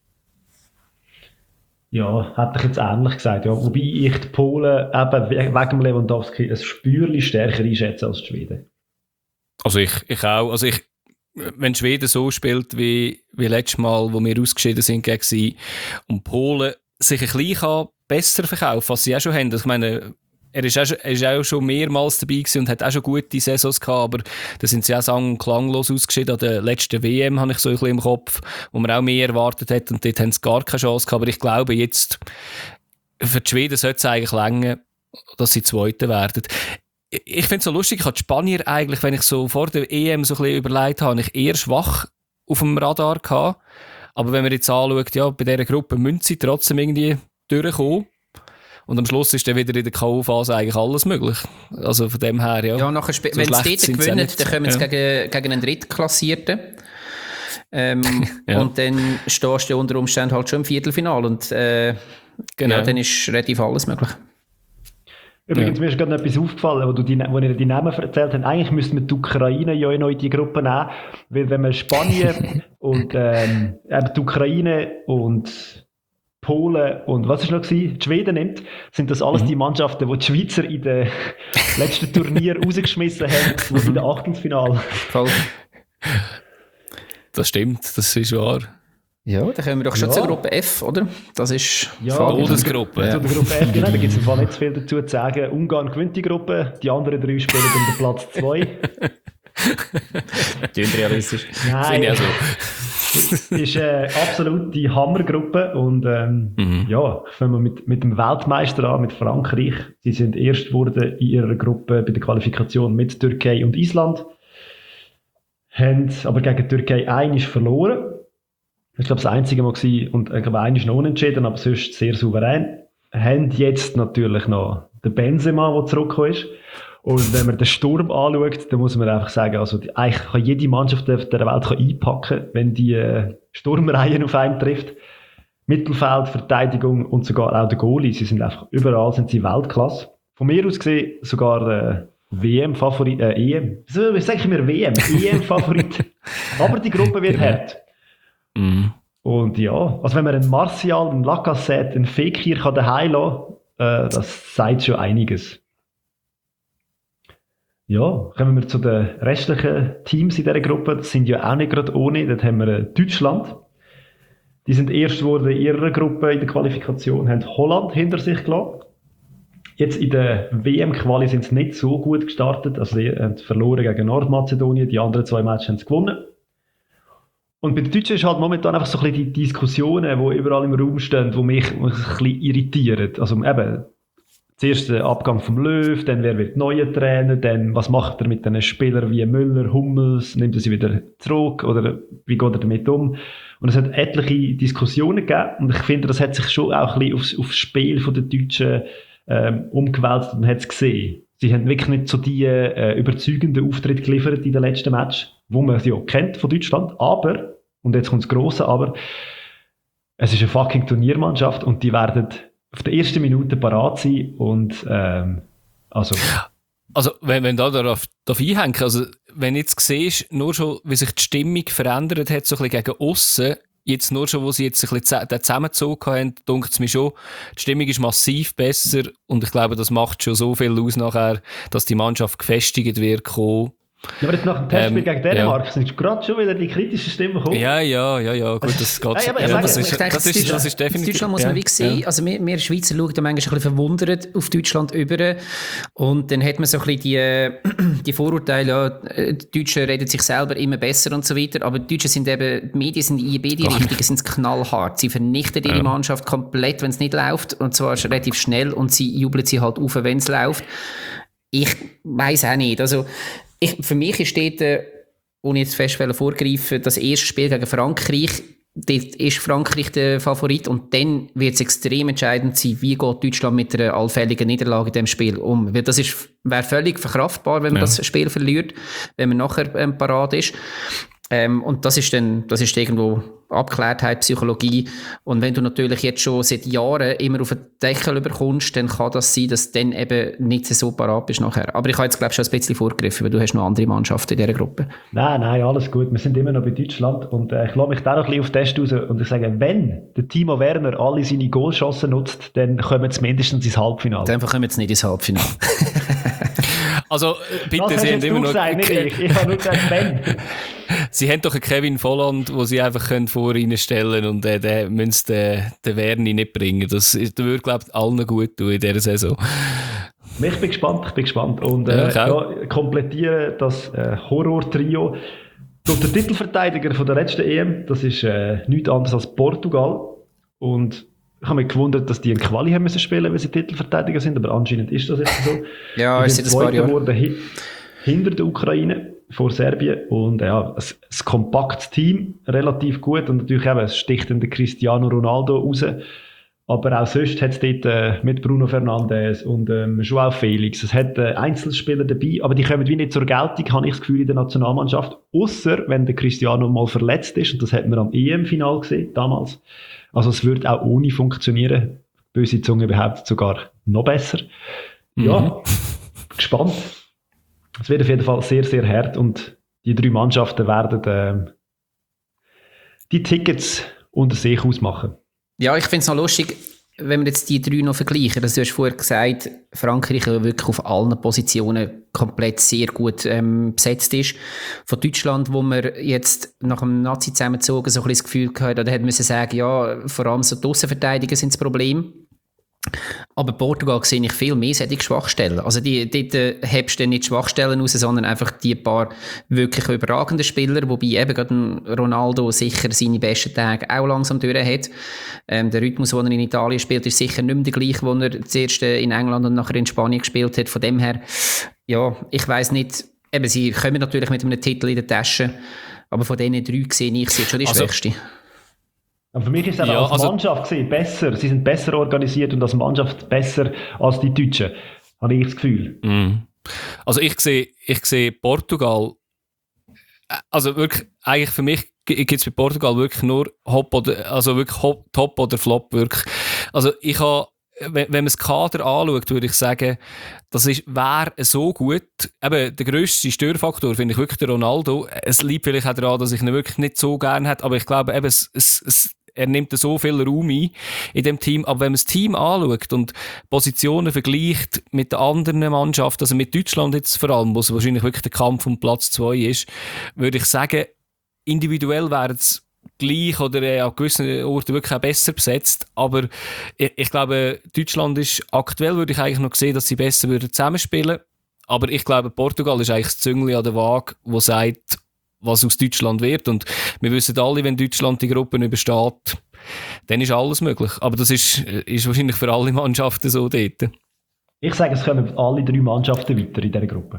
Ja, hätte ich jetzt ähnlich gesagt. Ja. Wobei ich die Polen eben wegen Lewandowski ein Spürchen stärker einschätze als die Schweden. Also ich auch. Also wenn Schweden so spielt wie letztes Mal, wo wir ausgeschieden sind gegen sie, und Polen sich ein bisschen besser verkaufen, was sie auch schon haben. Also ich meine, er ist auch schon mehrmals dabei gewesen und hat auch schon gute Saisons gehabt, aber da sind sie auch sang- und klanglos ausgeschieden. An der letzten WM habe ich so ein bisschen im Kopf, wo man auch mehr erwartet hat und dort haben sie gar keine Chance gehabt. Aber ich glaube jetzt, für die Schweden sollte es eigentlich länger, dass sie Zweite werden. Ich finde es so lustig, ich habe die Spanier eigentlich, wenn ich so vor der EM so ein bisschen überlegt habe, ich eher schwach auf dem Radar gehabt. Aber wenn man jetzt anschaut, ja, bei dieser Gruppe müssen sie trotzdem irgendwie durchkommen. Und am Schluss ist dann wieder in der K.O.-Phase eigentlich alles möglich. Also von dem her, ja. Ja, nachher so wenn sie dort gewinnen, nicht, dann kommen sie ja. gegen einen Drittklassierten. Ja. Und dann stehst du unter Umständen halt schon im Viertelfinale. Und Genau. ja, dann ist relativ alles möglich. Übrigens, mir ist gerade noch etwas aufgefallen, wo ihr die Namen erzählt habt. Eigentlich müssten wir die Ukraine ja noch in die Gruppe nehmen, weil wenn man Spanien und eben die Ukraine und Polen und was ist noch gewesen? Die Schweden nimmt, sind das alles die Mannschaften, die Schweizer in den letzten Turnier rausgeschmissen haben, wo sie in den Achtelfinale. Voll. Das stimmt, das ist wahr. Ja, dann kommen wir doch schon zur Gruppe F, oder? Das ist Todesgruppe. Zu der Gruppe F, genau, da gibt es im Fall nicht zu viel dazu zu sagen. Ungarn gewinnt die Gruppe, die anderen 3 spielen um den Platz 2. Klingt realistisch. Nein, Finde ich auch so. ist absolut die Hammergruppe und ja, fangen wir mit dem Weltmeister an, mit Frankreich. Sie sind erst geworden in ihrer Gruppe bei der Qualifikation mit Türkei und Island, haben aber gegen die Türkei einmal verloren. Ich glaube, das einzige Mal gewesen, und ich glaube, einmal noch unentschieden, aber sonst sehr souverän. Haben jetzt natürlich noch den Benzema, der zurückgekommen ist. Und wenn man den Sturm anschaut, dann muss man einfach sagen, also eigentlich kann jede Mannschaft auf der Welt einpacken, wenn die Sturmreihen auf einen trifft. Mittelfeld, Verteidigung und sogar auch der Goalie. Sie sind einfach überall sind sie Weltklasse. Von mir aus gesehen sogar der WM-Favorit, EM. Wie sage ich mir WM? EM-Favorit. Aber die Gruppe wird hart. Und ja, also wenn man einen Martial, einen Lacazette, einen Fekir daheim lassen kann, das sagt schon einiges. Ja, kommen wir zu den restlichen Teams in dieser Gruppe. Das sind ja auch nicht gerade ohne. Dort haben wir Deutschland. Die sind erst geworden in ihrer Gruppe in der Qualifikation, haben Holland hinter sich gelassen. Jetzt in der WM-Quali sind sie nicht so gut gestartet. Also sie haben verloren gegen Nordmazedonien. Die anderen 2 Matches haben sie gewonnen. Und bei den Deutschen ist halt momentan einfach so ein bisschen die Diskussionen, die überall im Raum stehen, die mich ein bisschen irritieren. Also eben, zuerst der Abgang vom Löw, dann wer wird neuer Trainer, dann was macht er mit den Spielern wie Müller, Hummels, nimmt er sie wieder zurück oder wie geht er damit um? Und es hat etliche Diskussionen gegeben und ich finde, das hat sich schon auch ein bisschen aufs Spiel der Deutschen umgewälzt und man hat es gesehen. Sie haben wirklich nicht so die überzeugenden Auftritte geliefert in den letzten Match, wo man sie auch kennt von Deutschland, aber, und jetzt kommt das Grosse Aber, es ist eine fucking Turniermannschaft und die werden auf der ersten Minute parat sein und also wenn da darauf einhängen, also wenn du jetzt siehst, nur schon, wie sich die Stimmung verändert hat, so ein bisschen gegen aussen, jetzt nur schon, wo sie jetzt ein bisschen den zusammengezogen haben, denkt es mir schon, die Stimmung ist massiv besser und ich glaube, das macht schon so viel aus nachher, dass die Mannschaft gefestigt wird kommen. Ja, aber jetzt nach dem Testspiel gegen Dänemark sind gerade schon wieder die kritischen Stimmen gekommen. Ja, gut, das geht schon. Das ist definitiv. Deutschland muss man wie sehen, also wir Schweizer schauen da manchmal ein bisschen verwundert auf Deutschland über und dann hat man so ein bisschen die Vorurteile, ja, die Deutschen reden sich selber immer besser und so weiter, aber die Deutschen sind eben, die Medien sind in beide Richtungen sind knallhart. Sie vernichten ihre Mannschaft komplett, wenn es nicht läuft und zwar relativ schnell und sie jubeln sie halt auf, wenn es läuft. Ich weiss auch nicht, also für mich ist dort, ohne jetzt fest vorgreifen, das erste Spiel gegen Frankreich dort ist Frankreich der Favorit und dann wird es extrem entscheidend sein, wie geht Deutschland mit einer allfälligen Niederlage in diesem Spiel um. Weil das wäre völlig verkraftbar, wenn man das Spiel verliert, wenn man nachher parat ist. Und das ist irgendwo Abgeklärtheit, Psychologie. Und wenn du natürlich jetzt schon seit Jahren immer auf den Deckel bekommst, dann kann das sein, dass du dann eben nicht so parat bist nachher. Aber ich habe jetzt, glaube ich, schon ein bisschen vorgegriffen, weil du hast noch andere Mannschaften in dieser Gruppe. Nein, alles gut. Wir sind immer noch bei Deutschland und ich lasse mich da noch ein bisschen auf den Test raus und ich sage, wenn der Timo Werner alle seine Goalchancen nutzt, dann kommen sie mindestens ins Halbfinale. Dann kommen sie nicht ins Halbfinale. Also, bitte, Sie haben immer noch... Gesagt, ich habe nur gesagt, wenn. Sie haben doch einen Kevin Volland, den Sie einfach vor ihnen stellen können und den müssen den Werni nicht bringen. Das würde, glaube ich, allen gut tun in dieser Saison. Ich bin gespannt. Und komplettiere das Horror-Trio durch den Titelverteidiger von der letzten EM. Das ist nichts anderes als Portugal. Und ich habe mich gewundert, dass die eine Quali haben müssen spielen, weil sie Titelverteidiger sind, aber anscheinend ist das jetzt so. Ja, ist das paar Jahre geworden hinter der Ukraine vor Serbien und ja, ein kompaktes Team, relativ gut und natürlich eben, es sticht den Cristiano Ronaldo raus, aber auch sonst hat es dort mit Bruno Fernandes und Joao Felix, es hat Einzelspieler dabei, aber die kommen wie nicht zur Geltung, habe ich das Gefühl, in der Nationalmannschaft, ausser wenn der Cristiano mal verletzt ist und das hat man am EM-Final gesehen, damals. Also es würde auch ohne funktionieren. Böse Zunge behauptet sogar noch besser. Ja, gespannt. Es wird auf jeden Fall sehr, sehr hart und die 3 Mannschaften werden die Tickets unter sich ausmachen. Ja, ich finde es noch lustig, wenn wir jetzt die 3 noch vergleichen. Du hast vorher gesagt, Frankreich wirklich auf allen Positionen komplett sehr gut besetzt ist. Von Deutschland, wo wir jetzt nach dem Nazi zusammengezogen so ein bisschen das Gefühl gehabt, da hätte man sagen, ja, vor allem so die Aussenverteidiger sind das Problem. Aber Portugal sehe ich viel mehr solche Schwachstellen. Also dort hebst du nicht Schwachstellen raus, sondern einfach die paar wirklich überragenden Spieler, wobei eben gerade Ronaldo sicher seine besten Tage auch langsam durch hat. Der Rhythmus, den er in Italien spielt, ist sicher nicht mehr der gleiche, den er zuerst in England und nachher in Spanien gespielt hat. Von dem her, ja, ich weiss nicht, eben, sie kommen natürlich mit einem Titel in der Tasche, aber von diesen 3 sehe ich sie jetzt schon die Schwächste. Aber für mich ist es als Mannschaft besser. Sie sind besser organisiert und als Mannschaft besser als die Deutschen. Habe ich das Gefühl. Also ich sehe Portugal, also wirklich, eigentlich für mich gibt es bei Portugal wirklich nur Top oder Flop wirklich. Also ich habe, wenn man das Kader anschaut, würde ich sagen, das wäre so gut. Eben, der grösste Störfaktor finde ich wirklich der Ronaldo. Es liegt vielleicht auch daran, dass ich ihn wirklich nicht so gerne hätte, aber ich glaube eben, er nimmt so viel Raum ein in dem Team. Aber wenn man das Team anschaut und Positionen vergleicht mit den anderen Mannschaften, also mit Deutschland jetzt vor allem, wo es wahrscheinlich wirklich der Kampf um Platz 2 ist, würde ich sagen, individuell wäre es gleich oder an gewissen Orten wirklich auch besser besetzt. Aber ich glaube, Deutschland ist aktuell, würde ich eigentlich noch sehen, dass sie besser zusammenspielen würden. Aber ich glaube, Portugal ist eigentlich das Züngli an der Waage, das sagt, was aus Deutschland wird. Und wir wissen alle, wenn Deutschland die Gruppen übersteht, dann ist alles möglich. Aber das ist wahrscheinlich für alle Mannschaften so dort. Ich sage, es kommen alle 3 Mannschaften weiter in dieser Gruppe.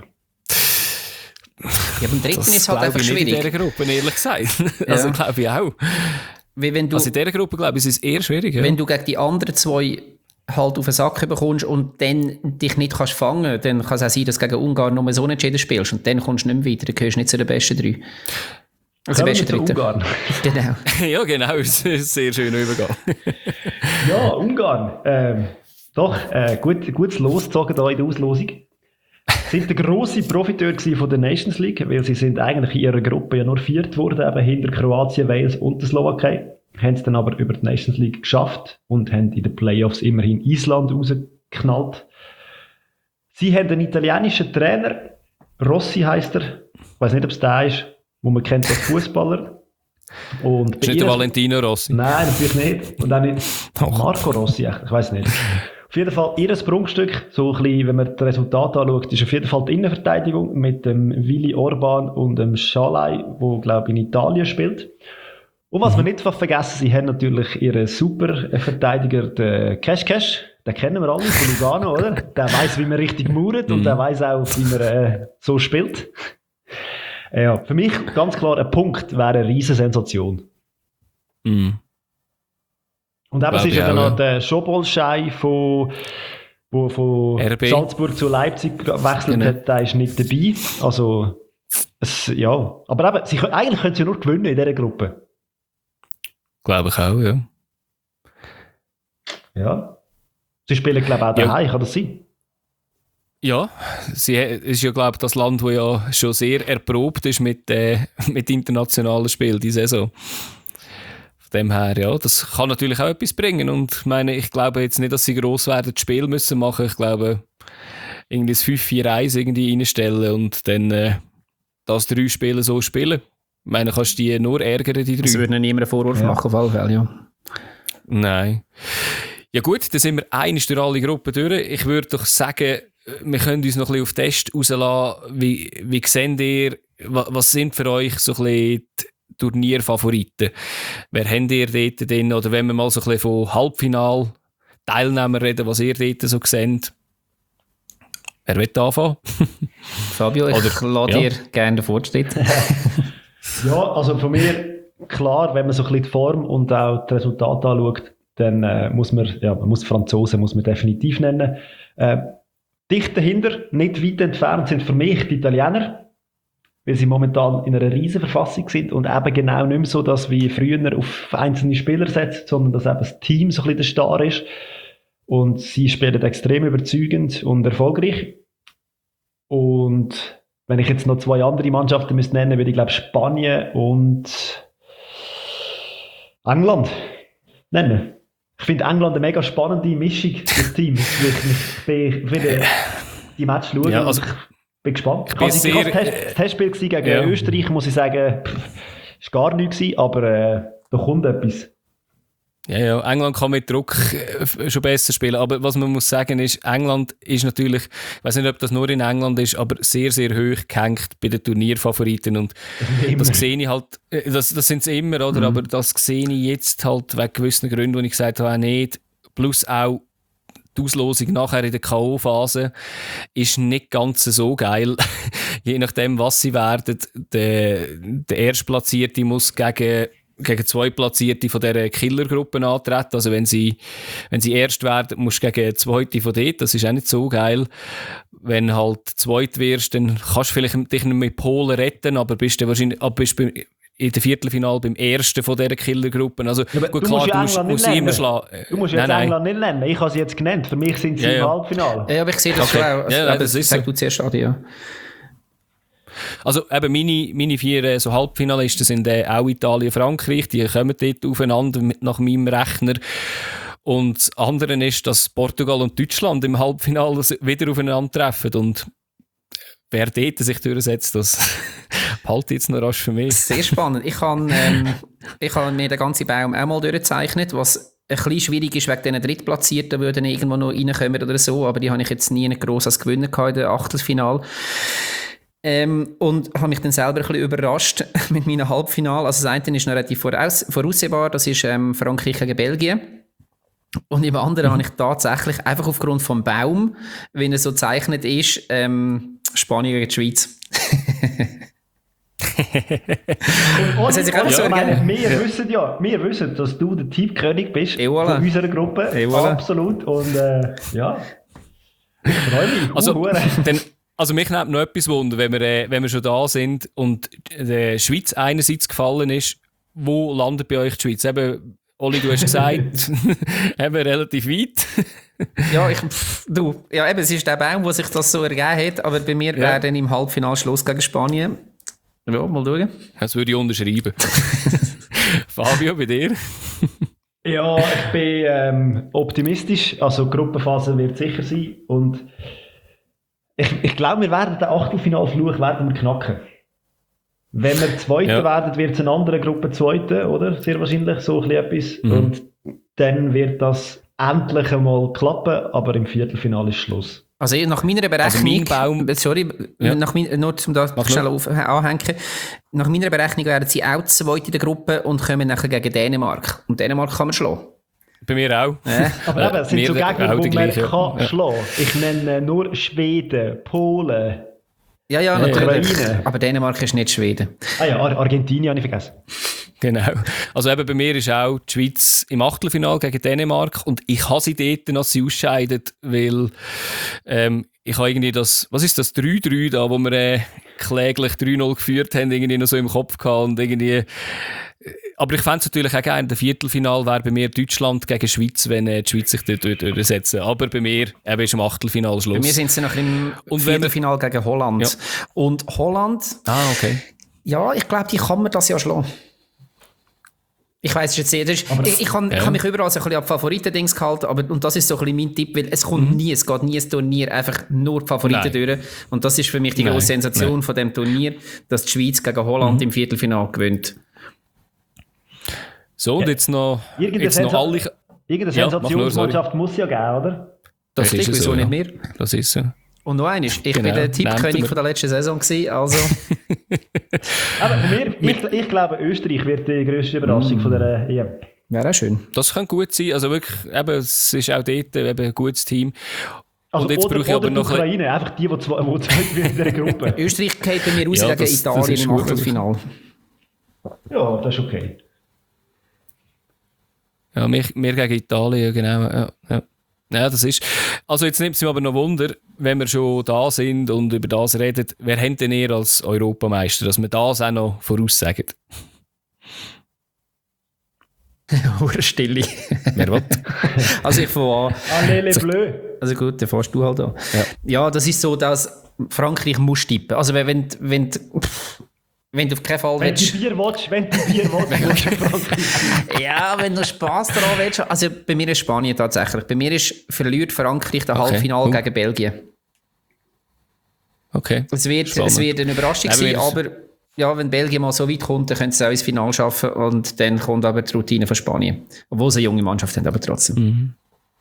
Ja, beim dritten ist es halt einfach schwierig. In dieser Gruppe, ehrlich gesagt. Ja. Also glaube ich auch. Also in dieser Gruppe, glaube ich, ist es eher schwierig. Ja. Wenn du gegen die anderen 2 halt auf den Sack bekommst und dann dich nicht kannst fangen, dann kann es auch sein, dass du gegen Ungarn nur so unentschieden spielst und dann kommst du nicht mehr weiter, dann gehörst du nicht zu den besten 3. Also die besten 3. Ungarn. Genau. Ja, genau, das ist ein sehr schöner Übergang. Ja, Ungarn. Gutes Losgezogen hier in der Auslosung. Sie sind der grosse Profiteur von der Nations League, weil sie sind eigentlich in ihrer Gruppe ja nur 4. geworden, eben hinter Kroatien, Wales und der Slowakei. Haben es dann aber über die Nations League geschafft und haben in den Playoffs immerhin Island rausgeknallt. Sie haben einen italienischen Trainer, Rossi heisst er. Ich weiss nicht, ob es der ist, den man kennt als Fußballer. Und ist nicht der Valentino Rossi? Nein, natürlich nicht. Und auch nicht Marco Rossi, ich weiss nicht. Auf jeden Fall ihr Prunkstück, so ein bisschen, wenn man das Resultat anschaut, ist auf jeden Fall die Innenverteidigung mit dem Willi Orban und dem Schalai, der, glaube ich, in Italien spielt. Und was wir nicht vergessen, sie haben natürlich ihren super Verteidiger, den Cash. Den kennen wir alle von Lugano, oder? Der weiss, wie man richtig mauert und der weiss auch, wie man so spielt. Ja, für mich ganz klar, ein Punkt wäre eine riesen Sensation. Mhm. Und eben, es ist ja dann noch der Schobolschei von RB. Salzburg zu Leipzig gewechselt hat, der ist nicht dabei. Also, ja. Aber eben, eigentlich können sie nur gewinnen in dieser Gruppe. Glaube ich auch, ja. Ja. Sie spielen, glaube ich, auch daheim, kann das sein? Ja, sie ist ja, glaube ich, das Land, das ja schon sehr erprobt ist mit internationalen Spielen, die Saison. Von dem her, ja, das kann natürlich auch etwas bringen. Und ich glaube jetzt nicht, dass sie gross werden, das Spiel müssen machen. Ich glaube, irgendwie das 5-4-1 irgendwie reinstellen und dann das 3 Spiele so spielen. Ich meine, kannst du die nur ärgern, die 3. Das würde niemand einen Vorwurf machen, auf alle Fälle, ja. Nein. Ja gut, dann sind wir einmal durch alle Gruppen durch. Ich würde doch sagen, wir können uns noch ein bisschen auf Test rauslassen. Wie seht ihr, was sind für euch so ein bisschen die Turnierfavoriten? Wer habt ihr dort drin? Oder wenn wir mal so ein bisschen von Halbfinal-Teilnehmern reden, was ihr dort so seht? Wer will anfangen? Fabio, ich lade dir gerne den Fortschritt. Ja, also von mir, klar, wenn man so ein bisschen die Form und auch das Resultat anschaut, dann muss man Franzosen muss man definitiv nennen. Dicht dahinter, nicht weit entfernt, sind für mich die Italiener, weil sie momentan in einer riesen Verfassung sind und eben genau nicht mehr so, dass wie früher auf einzelne Spieler setzt, sondern dass eben das Team so ein bisschen der Star ist. Und sie spielen extrem überzeugend und erfolgreich. Und wenn ich jetzt noch 2 andere Mannschaften müsste nennen, würde ich glaube Spanien und England nennen. Ich finde England eine mega spannende Mischung, das Team. Ich will die Match schauen. Ja, also, ich bin gespannt. Ich war das Testspiel gegen Österreich, muss ich sagen, ist gar nichts gewesen, aber da kommt etwas. Ja, England kann mit Druck schon besser spielen, aber was man muss sagen ist, England ist natürlich, ich weiß nicht, ob das nur in England ist, aber sehr, sehr hoch gehängt bei den Turnierfavoriten und das sehe ich halt, das sind es immer, oder? Aber das sehe ich jetzt halt wegen gewissen Gründen, wo ich gesagt habe, auch nicht, plus auch die Auslosung nachher in der K.O.-Phase ist nicht ganz so geil, je nachdem, was sie werden. Der Erstplatzierte muss gegen 2 Platzierte von dieser Killergruppe antreten. Also wenn sie erst werden, musst du gegen 2 von dort. Das ist auch nicht so geil. Wenn halt Zweit wirst, dann kannst du vielleicht dich nicht mit Polen retten, aber bist du wahrscheinlich in der Viertelfinale beim ersten von dieser Killergruppe. Also ja, gut, klar, du musst sie immer schlagen. Du musst jetzt England nicht nennen. Ich habe sie jetzt genannt. Für mich sind sie im Halbfinale. Ja, aber ich sehe das schon auch. Also, das ist sag du zuerst, Adi, ja. Also eben meine 4 so Halbfinalisten sind auch Italien, Frankreich, die kommen dort aufeinander nach meinem Rechner. Und das andere ist, dass Portugal und Deutschland im Halbfinale wieder aufeinander treffen. Und wer dort sich durchsetzt, das halte jetzt noch rasch für mich. Sehr spannend. Ich habe mir den ganzen Baum auch mal durchgezeichnet, was ein bisschen schwierig ist wegen diesen Drittplatzierten, die dann irgendwo noch reinkommen oder so, aber die habe ich jetzt nie gross als Gewinner gehabt in der Achtelfinale. Und habe mich dann selber ein bisschen überrascht mit meinem Halbfinale. Also das eine ist noch relativ voraussehbar, das ist Frankreich gegen Belgien. Und im anderen habe ich tatsächlich einfach aufgrund vom Baum, wenn er so gezeichnet ist, Spanien gegen die Schweiz. Das hat sich auch so wir wissen, dass du der Tippkönig bist voilà. von unserer Gruppe. Voilà. Absolut. Und ja, ich freue mich. Also mich nimmt noch etwas Wunder, wenn wir schon da sind und der Schweiz einerseits gefallen ist, wo landet bei euch die Schweiz? Eben, Oli, du hast gesagt, eben relativ weit. Ja, es ist der Baum, wo sich das so ergeben hat, aber bei mir wäre dann im Halbfinale Schluss gegen Spanien. Ja, mal schauen. Das würde ich unterschreiben. Fabio, bei dir? Ja, ich bin optimistisch. Also die Gruppenphase wird sicher sein und ich glaube, wir werden den Achtelfinalfluch knacken. Wenn wir Zweiter werden, wird es eine andere Gruppe Zweiter, oder? Sehr wahrscheinlich, so etwas. Und dann wird das endlich einmal klappen, aber im Viertelfinale ist Schluss. Also nach meiner Berechnung, nur um das schnell anhängen, nach meiner Berechnung werden sie auch Zweite in der Gruppe und kommen nachher gegen Dänemark. Und Dänemark kann man schlagen. Bei mir auch. Aber eben, es sind so Gegner, die man kann schlagen. Ich nenne nur Schweden, Polen. Ja, natürlich. Aber Dänemark ist nicht Schweden. Ah ja, Argentinien habe ich vergessen. Genau. Also eben bei mir ist auch die Schweiz im Achtelfinale gegen Dänemark und ich habe sie dort, als sie ausscheidet, weil ich habe irgendwie das, was ist das, 3-3 da, wo wir kläglich 3-0 geführt haben, irgendwie noch so im Kopf gehabt und irgendwie... Aber ich fände es natürlich auch gerne, der Viertelfinal wäre bei mir Deutschland gegen Schweiz, wenn die Schweiz sich dort durchsetzen. Aber bei mir eben ist im Achtelfinal Schluss. Bei mir sind sie noch im Viertelfinal gegen Holland. Ja. Und Holland... okay. Ja, ich glaube, die kann man das ja schlagen. Ich weiss es jetzt nicht. Ich habe mich überall so ein bisschen ab Favoriten-Dings gehalten, und das ist so ein bisschen mein Tipp, weil es kommt nie, es geht nie ein Turnier einfach nur die Favoriten durch. Und das ist für mich die grosse Sensation von dem Turnier, dass die Schweiz gegen Holland im Viertelfinal gewinnt. So, und jetzt noch alle... Irgendeine Sensationsmannschaft muss ja geben, oder? Das richtig, ist wieso so, nicht mehr? Das ist so. Und noch eines, ich bin der Tippkönig von der letzten Saison gewesen, also... Aber ich glaube, Österreich wird die grösste Überraschung von der EM. Wäre auch schön. Das kann gut sein, also wirklich, eben, es ist auch dort eben ein gutes Team. Also und jetzt brauche ich aber noch... Ukraine, einfach die zweit in dieser Gruppe. Österreich geht bei mir raus gegen Italien im Achtelfinale. Ja, das ist okay. Ja, wir gegen Italien, genau. Ja, das ist... Also jetzt nimmt es mich aber noch Wunder, wenn wir schon da sind und über das reden, wer habt denn ihr als Europameister, dass wir das auch noch voraussagen? Stille. Wer will? Also ich fange an. Les Bleus. Also gut, dann fährst du halt an. Ja, das ist so, dass Frankreich muss tippen. Also wenn du auf keinen Fall willst... Wenn du Bier willst, Frankreich. Ja, wenn du Spass daran willst. Also bei mir ist Spanien tatsächlich. Bei mir verliert Frankreich das Halbfinale gegen Belgien. Okay. Es wird eine Überraschung sein, aber ja, wenn Belgien mal so weit kommt, dann können sie auch ins Finale schaffen und dann kommt aber die Routine von Spanien. Obwohl sie eine junge Mannschaft haben, aber trotzdem. Mhm.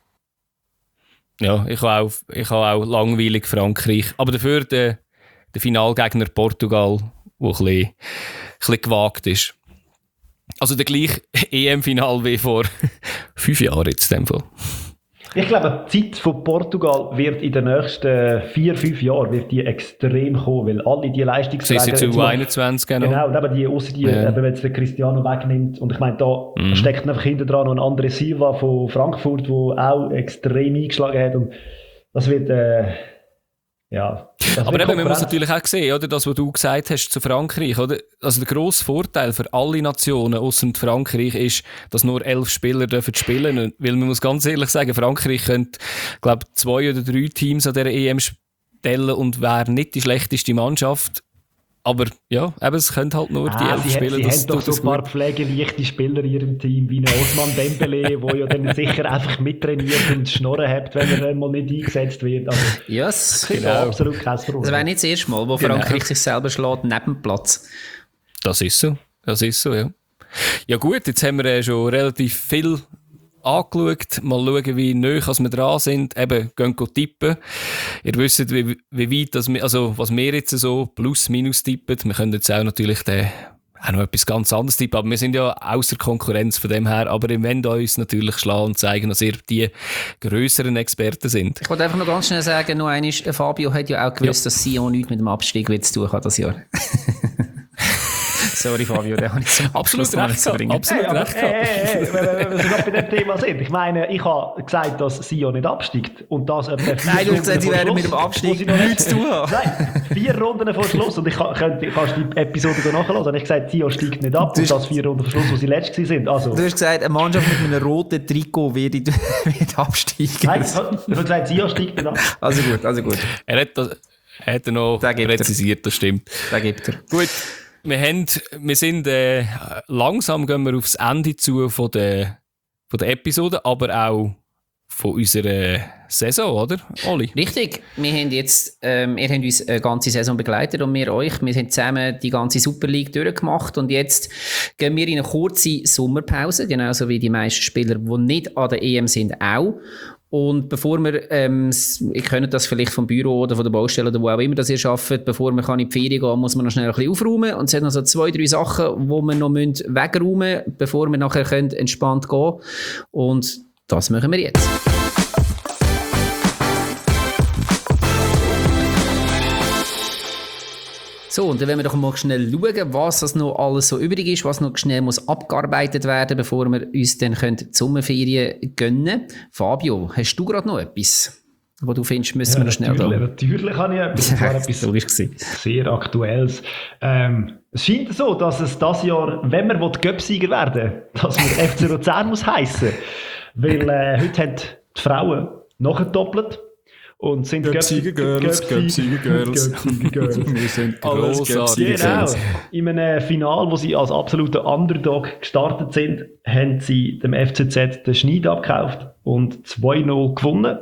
Ja, ich habe auch langweilig Frankreich. Aber dafür der Finalgegner Portugal, der ein bisschen gewagt ist. Also der gleiche EM-Final wie vor 5 Jahren jetzt in dem Fall. Ich glaube, die Zeit von Portugal wird in den nächsten 4-5 Jahren wird die extrem kommen, weil alle die Leistungsträger... Sie sind zu 21 genau. Und eben ausser wenn jetzt der Cristiano wegnimmt. Und ich meine, da steckt einfach hinter dran noch ein André Silva von Frankfurt, der auch extrem eingeschlagen hat. Und das wird... Aber eben, man muss natürlich auch sehen, oder, das, was du gesagt hast zu Frankreich, oder? Also der grosse Vorteil für alle Nationen ausser Frankreich ist, dass nur 11 Spieler dürfen spielen. Weil man muss ganz ehrlich sagen, Frankreich könnte, glaube ich, 2 oder 3 Teams an dieser EM stellen und wäre nicht die schlechteste Mannschaft. Aber ja, eben, es können halt nur die 11 Spieler. Sie haben doch so ein paar pflegeleichte Spieler in ihrem Team, wie ein Osman Dembele, der ja dann sicher einfach mittrainiert und Schnorren hat, wenn er dann mal nicht eingesetzt wird. Also, yes, genau. Absolut kein Problem. Das wäre nicht das erste Mal, wo Frankreich sich selber schlägt neben dem Platz. Das ist so, ja. Ja gut, jetzt haben wir schon relativ viel angeschaut. Mal schauen, wie nahe wir dran sind. Eben, gehen tippen. Ihr wisst, wie weit das wir, also was wir jetzt so plus minus tippen. Wir können jetzt auch natürlich auch noch etwas ganz anderes tippen, aber wir sind ja außer Konkurrenz von dem her. Aber ihr wollt uns natürlich schlagen und zeigen, dass ihr die grösseren Experten sind. Ich wollte einfach noch ganz schnell sagen, noch einmal, Fabio hat ja auch gewusst, dass Sion nichts mit dem Abstieg zu tun hat das Jahr. Sorry Fabio, der habe ich zum Abschluss zu bringen. Absolut recht. Wenn wir noch bei dem Thema sind. Ich meine, ich habe gesagt, dass Sion nicht absteigt. Und das Nein, du hast gesagt, sie werden mit dem Abstieg nichts zu tun haben. Nein, 4 Runden vor Schluss. Und kannst die Episode nachhören. Und ich habe gesagt, Sion steigt nicht ab. Und das 4 Runden vor Schluss, wo sie letztes sind. Also. Du hast gesagt, eine Mannschaft mit einem roten Trikot wird absteigen. Nein, ich habe gesagt, Sion steigt nicht ab. Also gut. Er hat noch präzisiert, das stimmt. Da gibt er. Gut. Wir sind langsam gehen wir aufs Ende zu von der Episode, aber auch von unserer Saison, oder, Oli? Richtig. Wir haben jetzt, ihr habt uns eine ganze Saison begleitet und wir euch. Wir haben zusammen die ganze Super League durchgemacht und jetzt gehen wir in eine kurze Sommerpause, genauso wie die meisten Spieler, die nicht an der EM sind, auch. Und bevor wir, ihr könnt das vielleicht vom Büro oder von der Baustelle oder wo auch immer das ihr arbeitet, bevor man in die Ferien gehen, muss man noch schnell ein bisschen aufräumen. Und es hat noch so 2-3 Sachen, die wir noch wegräumen müssen, bevor wir nachher entspannt gehen können. Und das machen wir jetzt. So, und dann wollen wir doch mal schnell schauen, was das noch alles so übrig ist, was noch schnell muss abgearbeitet werden, bevor wir uns dann die Sommerferien gönnen. Fabio, hast du gerade noch etwas, wo du findest, müssen wir noch schnell da? Natürlich habe ich etwas. Das war etwas sehr Aktuelles. Es scheint so, dass es dieses Jahr, wenn man Göpsieger werden will, dass man FC Luzern muss heissen. Weil heute haben die Frauen nachgedoppelt. Und sind Göpsieger Girls. Wir sind grossartige Girls. Genau. In einem Finale, wo sie als absoluter Underdog gestartet sind, haben sie dem FCZ den Schneid abgekauft und 2-0 gewonnen.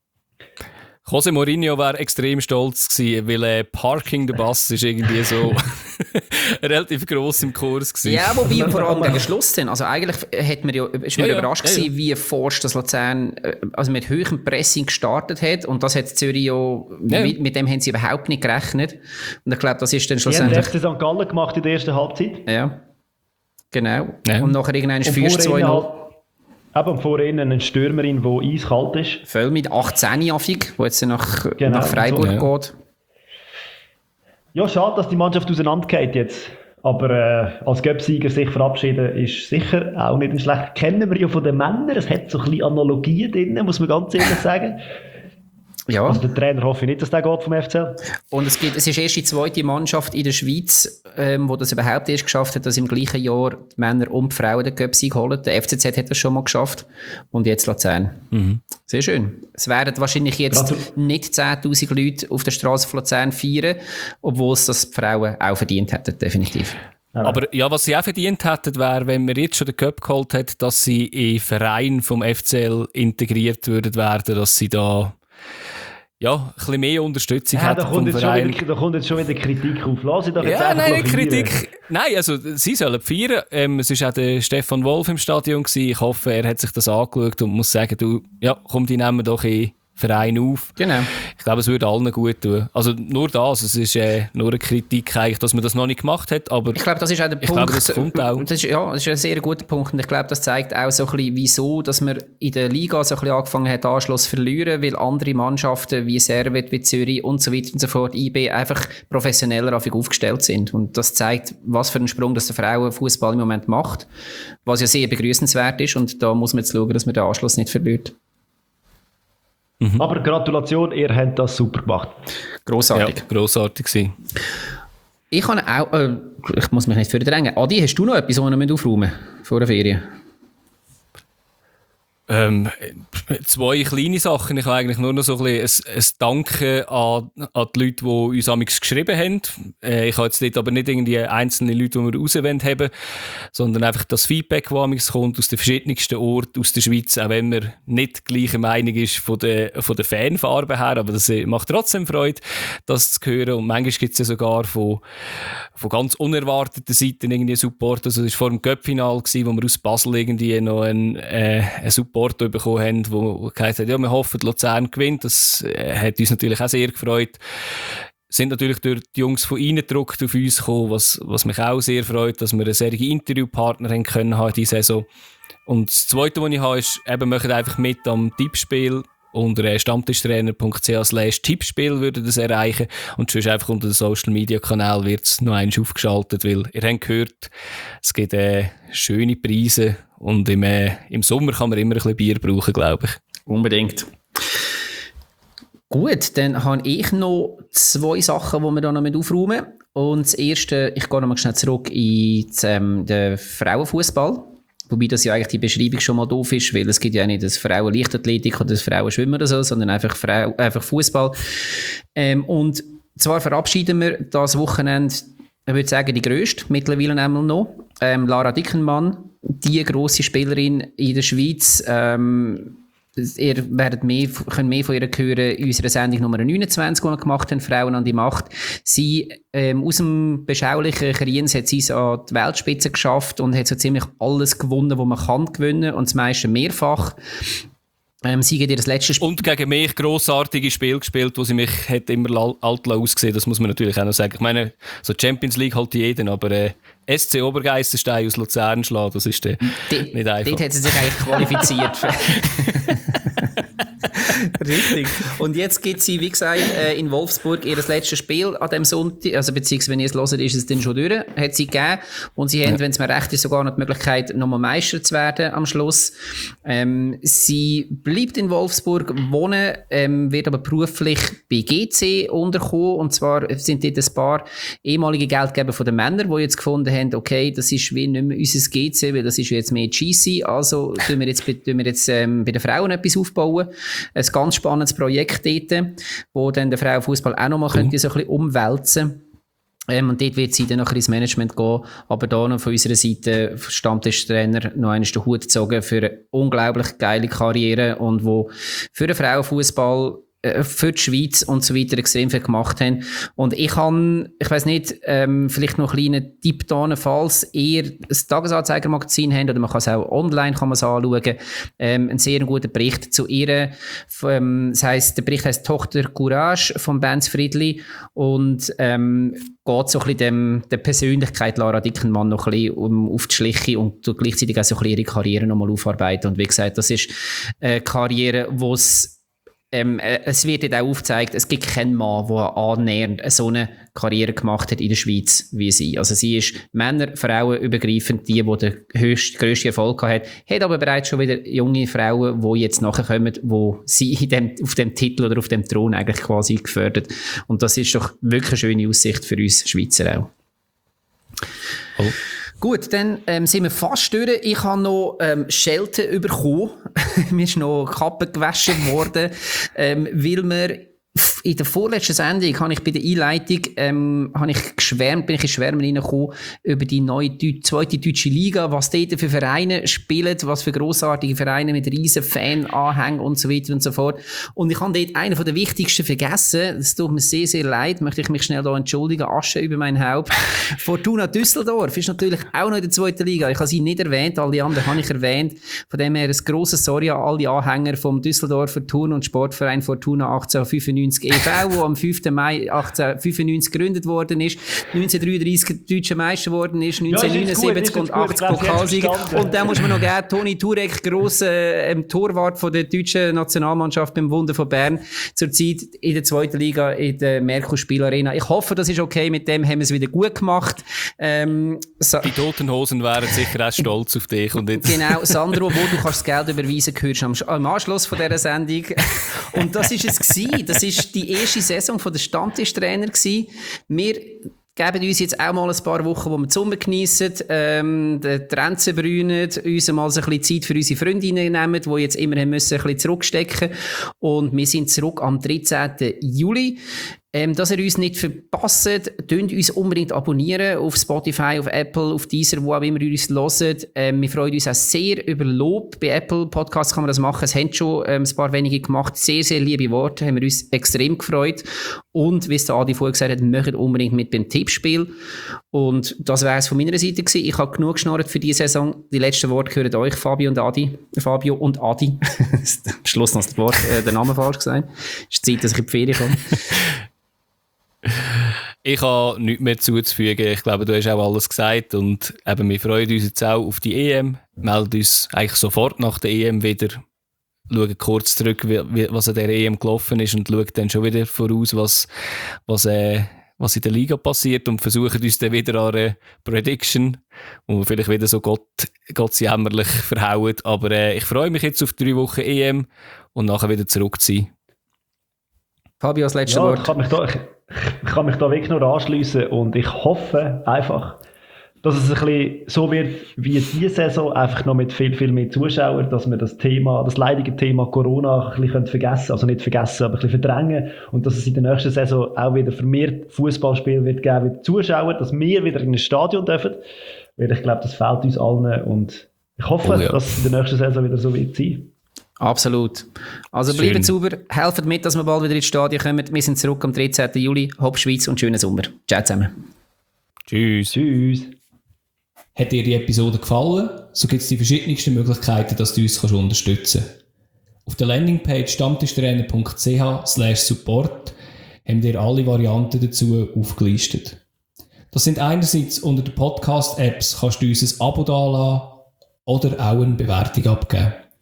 José Mourinho wäre extrem stolz gewesen, weil Parking the Bus ist irgendwie so relativ gross im Kurs gewesen. Ja, wobei wir vor allem gegen Schluss sind. Also eigentlich ist man überrascht gewesen, wie forsch das Luzern also mit hohem Pressing gestartet hat, und das hat Zürich mit dem haben sie überhaupt nicht gerechnet. Und ich glaube, das ist dann schlussendlich... Die haben FC St. Gallen gemacht in der ersten Halbzeit. Ja, genau. Ja. Und nachher irgendwann führst du 2-0. Eben vor ihnen eine Stürmerin, die eiskalt ist. Voll mit 18-jährig, die jetzt nach Freiburg geht. Ja, schade, dass die Mannschaft auseinandergeht jetzt. Aber als Göpsieger sich verabschieden ist sicher auch nicht schlecht. Kennen wir ja von den Männern. Es hat so ein bisschen Analogien drin, muss man ganz ehrlich sagen. Ja. Also der Trainer hoffe ich nicht, dass der geht vom FCL. Und es ist erst die zweite Mannschaft in der Schweiz, die das überhaupt erst geschafft hat, dass im gleichen Jahr die Männer und die Frauen den Cup-Sieg holen. Der FCZ hat das schon mal geschafft. Und jetzt Luzern. Mhm. Sehr schön. Es werden wahrscheinlich jetzt nicht 10'000 Leute auf der Straße von Luzern feiern, obwohl es das die Frauen auch verdient hätten, definitiv. Aber ja, was sie auch verdient hätten, wäre, wenn man jetzt schon den Cup geholt hat, dass sie in Verein vom FCL integriert würden werden, dass sie da ein bisschen mehr Unterstützung hat vom Verein. Da kommt jetzt schon wieder Kritik auf. Lass sie doch jetzt Nein, also sie sollen feiern. Es war auch der Stefan Wolf im Stadion gewesen. Ich hoffe, er hat sich das angeschaut und muss sagen, komm, die nehmen doch in Verein auf. Genau. Ich glaube, es würde allen gut tun. Also nur das, es ist nur eine Kritik eigentlich, dass man das noch nicht gemacht hat, aber ich glaube, das ist auch der Punkt. Glaube, das kommt auch. Das ist ein sehr guter Punkt, und ich glaube, das zeigt auch so ein bisschen, wieso, dass man in der Liga so ein bisschen angefangen hat, Anschluss zu verlieren, weil andere Mannschaften wie Servet, wie Zürich und so weiter und so fort, IB, einfach professioneller aufgestellt sind. Und das zeigt, was für einen Sprung das der Frauenfußball im Moment macht, was ja sehr begrüßenswert ist, und da muss man jetzt schauen, dass man den Anschluss nicht verliert. Mhm. Aber Gratulation, ihr habt das super gemacht. Grossartig. Ja, grossartig gewesen. Ich kann auch, ich muss mich nicht verdrängen. Adi, hast du noch etwas, was wir aufräumen vor der Ferien? Zwei kleine Sachen. Ich habe eigentlich nur noch so ein Danke an die Leute, die uns amigs geschrieben haben. Ich habe jetzt dort aber nicht irgendwie einzelne Leute, die wir rauswählen haben, sondern einfach das Feedback, das amigs kommt aus den verschiedensten Orten aus der Schweiz, auch wenn man nicht gleicher Meinung ist von der Fanfarbe her, aber das macht trotzdem Freude, das zu hören. Und manchmal gibt es ja sogar von ganz unerwarteten Seiten irgendwie Support. Also es war vor dem Cup-Final, wo wir aus Basel irgendwie noch einen Support bekommen haben, wo gesagt hat, ja, wir hoffen, Luzern gewinnt. Das hat uns natürlich auch sehr gefreut. Sind natürlich durch die Jungs von ihnen gedruckt auf uns gekommen, was mich auch sehr freut, dass wir einen sehr Interviewpartner haben können in dieser Saison. Und das Zweite, was ich habe, ist, eben, macht einfach mit am Tippspiel. Unter stammtischtrainer.ch/Tippspiel würde das erreichen. Und sonst einfach unter den Social Media Kanal wird es noch einmal aufgeschaltet, weil ihr habt gehört, es gibt schöne Preise und im Sommer kann man immer ein bisschen Bier brauchen, glaube ich. Unbedingt. Gut, dann habe ich noch zwei Sachen, die wir da noch mit aufräumen. Und das erste, ich gehe noch mal schnell zurück in den Frauenfußball. Wobei das ja eigentlich die Beschreibung schon mal doof ist, weil es gibt ja nicht das Frauen-Leichtathletik oder das Frauen-Schwimmen oder so, sondern einfach Fußball. Und zwar verabschieden wir das Wochenende, ich würde sagen, die grösste, mittlerweile einmal noch, Lara Dickenmann, die grosse Spielerin in der Schweiz. Ihr könnt mehr von ihr hören in unserer Sendung Nummer 29, die wir gemacht haben, Frauen an die Macht. Sie, aus dem beschaulichen Kriens hat sie es an die Weltspitze geschafft und hat so ziemlich alles gewonnen, was man kann gewinnen, und das meiste mehrfach. Sie geht ihr das letzte Spiel. Und gegen mich grossartige Spiel gespielt, wo sie mich hat immer alt ausgesehen. Das muss man natürlich auch noch sagen. Ich meine, so Champions League halt jeden, aber SC Obergeisterstein aus Luzern schlagen, das ist nicht einfach. Dort hat sie sich eigentlich qualifiziert. Richtig. Und jetzt gibt sie, wie gesagt, in Wolfsburg ihr letztes Spiel an dem Sonntag, also beziehungsweise wenn ihr es hört, ist es dann schon durch, hat sie gegeben. Und sie haben, wenn es mir recht ist, sogar noch die Möglichkeit, nochmal Meister zu werden am Schluss. Sie bleibt in Wolfsburg wohnen, wird aber beruflich bei GC unterkommen. Und zwar sind dort ein paar ehemalige Geldgeber von den Männern, die jetzt gefunden haben, okay, das ist wie nicht mehr unser GC, weil das ist jetzt mehr GC. Also tun wir jetzt bei den Frauen etwas aufbauen. Ein ganz spannendes Projekt dort, wo dann der Frauenfußball auch nochmal könnte so ein bisschen umwälzen. Und dort wird sie dann nachher ins Management gehen. Aber da noch von unserer Seite Stammtischtrainer noch einmal den Hut gezogen für eine unglaublich geile Karriere und wo für den Frauenfußball für die Schweiz und so weiter extrem viel gemacht haben. Und ich weiss nicht, vielleicht noch einen kleinen Tipp da, falls ihr ein Tagesanzeiger-Magazin habt, oder man kann es auch online kann man es anschauen, einen sehr guten Bericht zu ihr. Das heisst, der Bericht heisst «Tochter Courage» von Benz Friedli und geht so ein bisschen der Persönlichkeit Lara Dickenmann noch ein bisschen auf die Schliche und gleichzeitig auch so ein bisschen ihre Karriere nochmal aufarbeiten. Und wie gesagt, das ist eine Karriere, wo es wird jetzt auch aufgezeigt, es gibt keinen Mann, der annähernd so eine Karriere gemacht hat in der Schweiz wie sie. Also sie ist Männer, Frauen übergreifend die den grössten Erfolg hat, hat aber bereits schon wieder junge Frauen, die jetzt nachkommen, wo sie auf dem Titel oder auf dem Thron eigentlich quasi gefördert. Und das ist doch wirklich eine schöne Aussicht für uns Schweizer auch. Oh. Gut, dann sind wir fast durch. Ich habe noch Schelte bekommen. Mir ist noch Kappe gewaschen worden, weil wir in der vorletzten Sendung habe ich bei der Einleitung bin ich in Schwärmen reingekommen über die neue zweite deutsche Liga, was dort für Vereine spielen, was für grossartige Vereine mit riesen Fan-Anhängen und so weiter und so fort. Und ich habe dort einen von der wichtigsten vergessen. Das tut mir sehr, sehr leid. Möchte ich mich schnell da entschuldigen. Asche über mein Haupt. Fortuna Düsseldorf ist natürlich auch noch in der zweiten Liga. Ich habe sie nicht erwähnt, alle anderen habe ich erwähnt. Von dem her ein grosses Sorry an alle Anhänger vom Düsseldorfer Turn- und Sportverein Fortuna 1895 e.V., der am 5. Mai 1895 gegründet worden ist, 1933 deutscher Meister geworden ist, 1979 und 80 Pokalsieger. Und dann muss man noch gerne Toni Turek, grosser Torwart von der deutschen Nationalmannschaft beim Wunder von Bern, zurzeit in der zweiten Liga in der Merkur Spielarena. Ich hoffe, das ist okay, mit dem haben wir es wieder gut gemacht. Die Toten Hosen wären sicher auch stolz auf dich. Und jetzt. Genau, Sandro, wo du kannst das Geld überweisen, hörst am Anschluss von dieser Sendung. Und das ist es gewesen. Das ist die erste Saison von der Stammtischtrainer gewesen. Wir geben uns jetzt auch mal ein paar Wochen, wo wir die Sommer geniessen, den Trenzen brünen, uns mal so ein bisschen Zeit für unsere Freundinnen nehmen, die jetzt immer müssen ein bisschen zurückstecken. Und wir sind zurück am 13. Juli. Dass ihr uns nicht verpasst, könnt uns unbedingt abonnieren auf Spotify, auf Apple, auf Deezer, wo auch immer ihr uns hört. Wir freuen uns auch sehr über Lob. Bei Apple Podcasts kann man das machen. Es haben schon ein paar wenige gemacht. Sehr, sehr liebe Worte. Haben wir uns extrem gefreut. Und wie es der Adi vorher gesagt hat, macht unbedingt mit beim Tippspiel. Und das wäre es von meiner Seite gewesen. Ich habe genug geschnarrt für diese Saison. Die letzten Worte gehören euch, Fabio und Adi. Am Schluss noch das Wort, den Namen falsch gesagt. Es ist Zeit, dass ich in die Ferien komme. Ich habe nichts mehr zuzufügen. Ich glaube, du hast auch alles gesagt. Und eben, wir freuen uns jetzt auch auf die EM. Melden uns eigentlich sofort nach der EM wieder. Schauen kurz zurück, was an der EM gelaufen ist und schauen dann schon wieder voraus, was in der Liga passiert und versuchen uns dann wieder an eine Prediction, wo wir vielleicht wieder so gottsjämmerlich verhauen. Aber ich freue mich jetzt auf 3 Wochen EM und nachher wieder zurück zu sein. Fabio, das letzte Wort. Ich kann mich da wirklich nur anschliessen und ich hoffe einfach, dass es ein bisschen so wird wie diese Saison, einfach noch mit viel, viel mehr Zuschauern, dass wir das leidige Thema Corona ein bisschen vergessen, also nicht vergessen, aber ein bisschen verdrängen und dass es in der nächsten Saison auch wieder vermehrt Fußballspiele wird geben mit Zuschauern, dass wir wieder in ein Stadion dürfen, weil ich glaube, das fehlt uns allen und ich hoffe, dass es in der nächsten Saison wieder so wird sein. Absolut. Also bleibt sauber, helft mit, dass wir bald wieder ins Stadion kommen. Wir sind zurück am 13. Juli. Hopp Schweiz und schönen Sommer. Ciao zusammen. Tschüss. Tschüss. Hat dir die Episode gefallen? So gibt es die verschiedensten Möglichkeiten, dass du uns unterstützen kannst. Auf der Landingpage stammtischtrainer.ch/support haben wir alle Varianten dazu aufgelistet. Das sind einerseits unter den Podcast-Apps kannst du uns ein Abo dalassen oder auch eine Bewertung abgeben.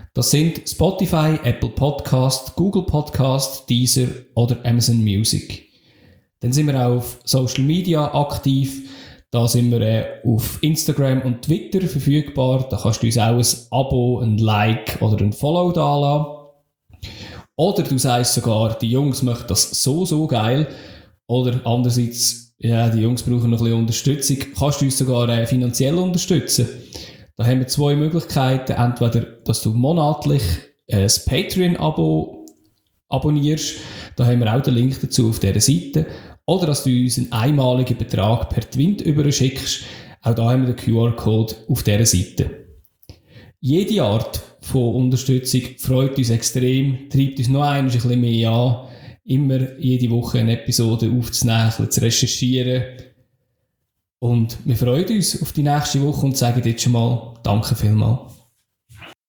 Das sind Spotify, Apple Podcast, Google Podcast, Deezer oder Amazon Music. Dann sind wir auch auf Social Media aktiv. Da sind wir auf Instagram und Twitter verfügbar. Da kannst du uns auch ein Abo, ein Like oder ein Follow dalassen. Oder du sagst sogar, die Jungs möchten das so geil. Oder andererseits, ja, die Jungs brauchen noch ein bisschen Unterstützung. Kannst du uns sogar finanziell unterstützen. Da haben wir 2 Möglichkeiten. Entweder, dass du monatlich ein Patreon-Abo abonnierst. Da haben wir auch den Link dazu auf dieser Seite. Oder dass du uns einen einmaligen Betrag per Twint überschickst. Auch da haben wir den QR-Code auf dieser Seite. Jede Art von Unterstützung freut uns extrem, treibt uns noch ein bisschen mehr an, immer jede Woche eine Episode aufzunehmen, ein bisschen zu recherchieren. Und wir freuen uns auf die nächste Woche und sagen jetzt schon mal Danke vielmals.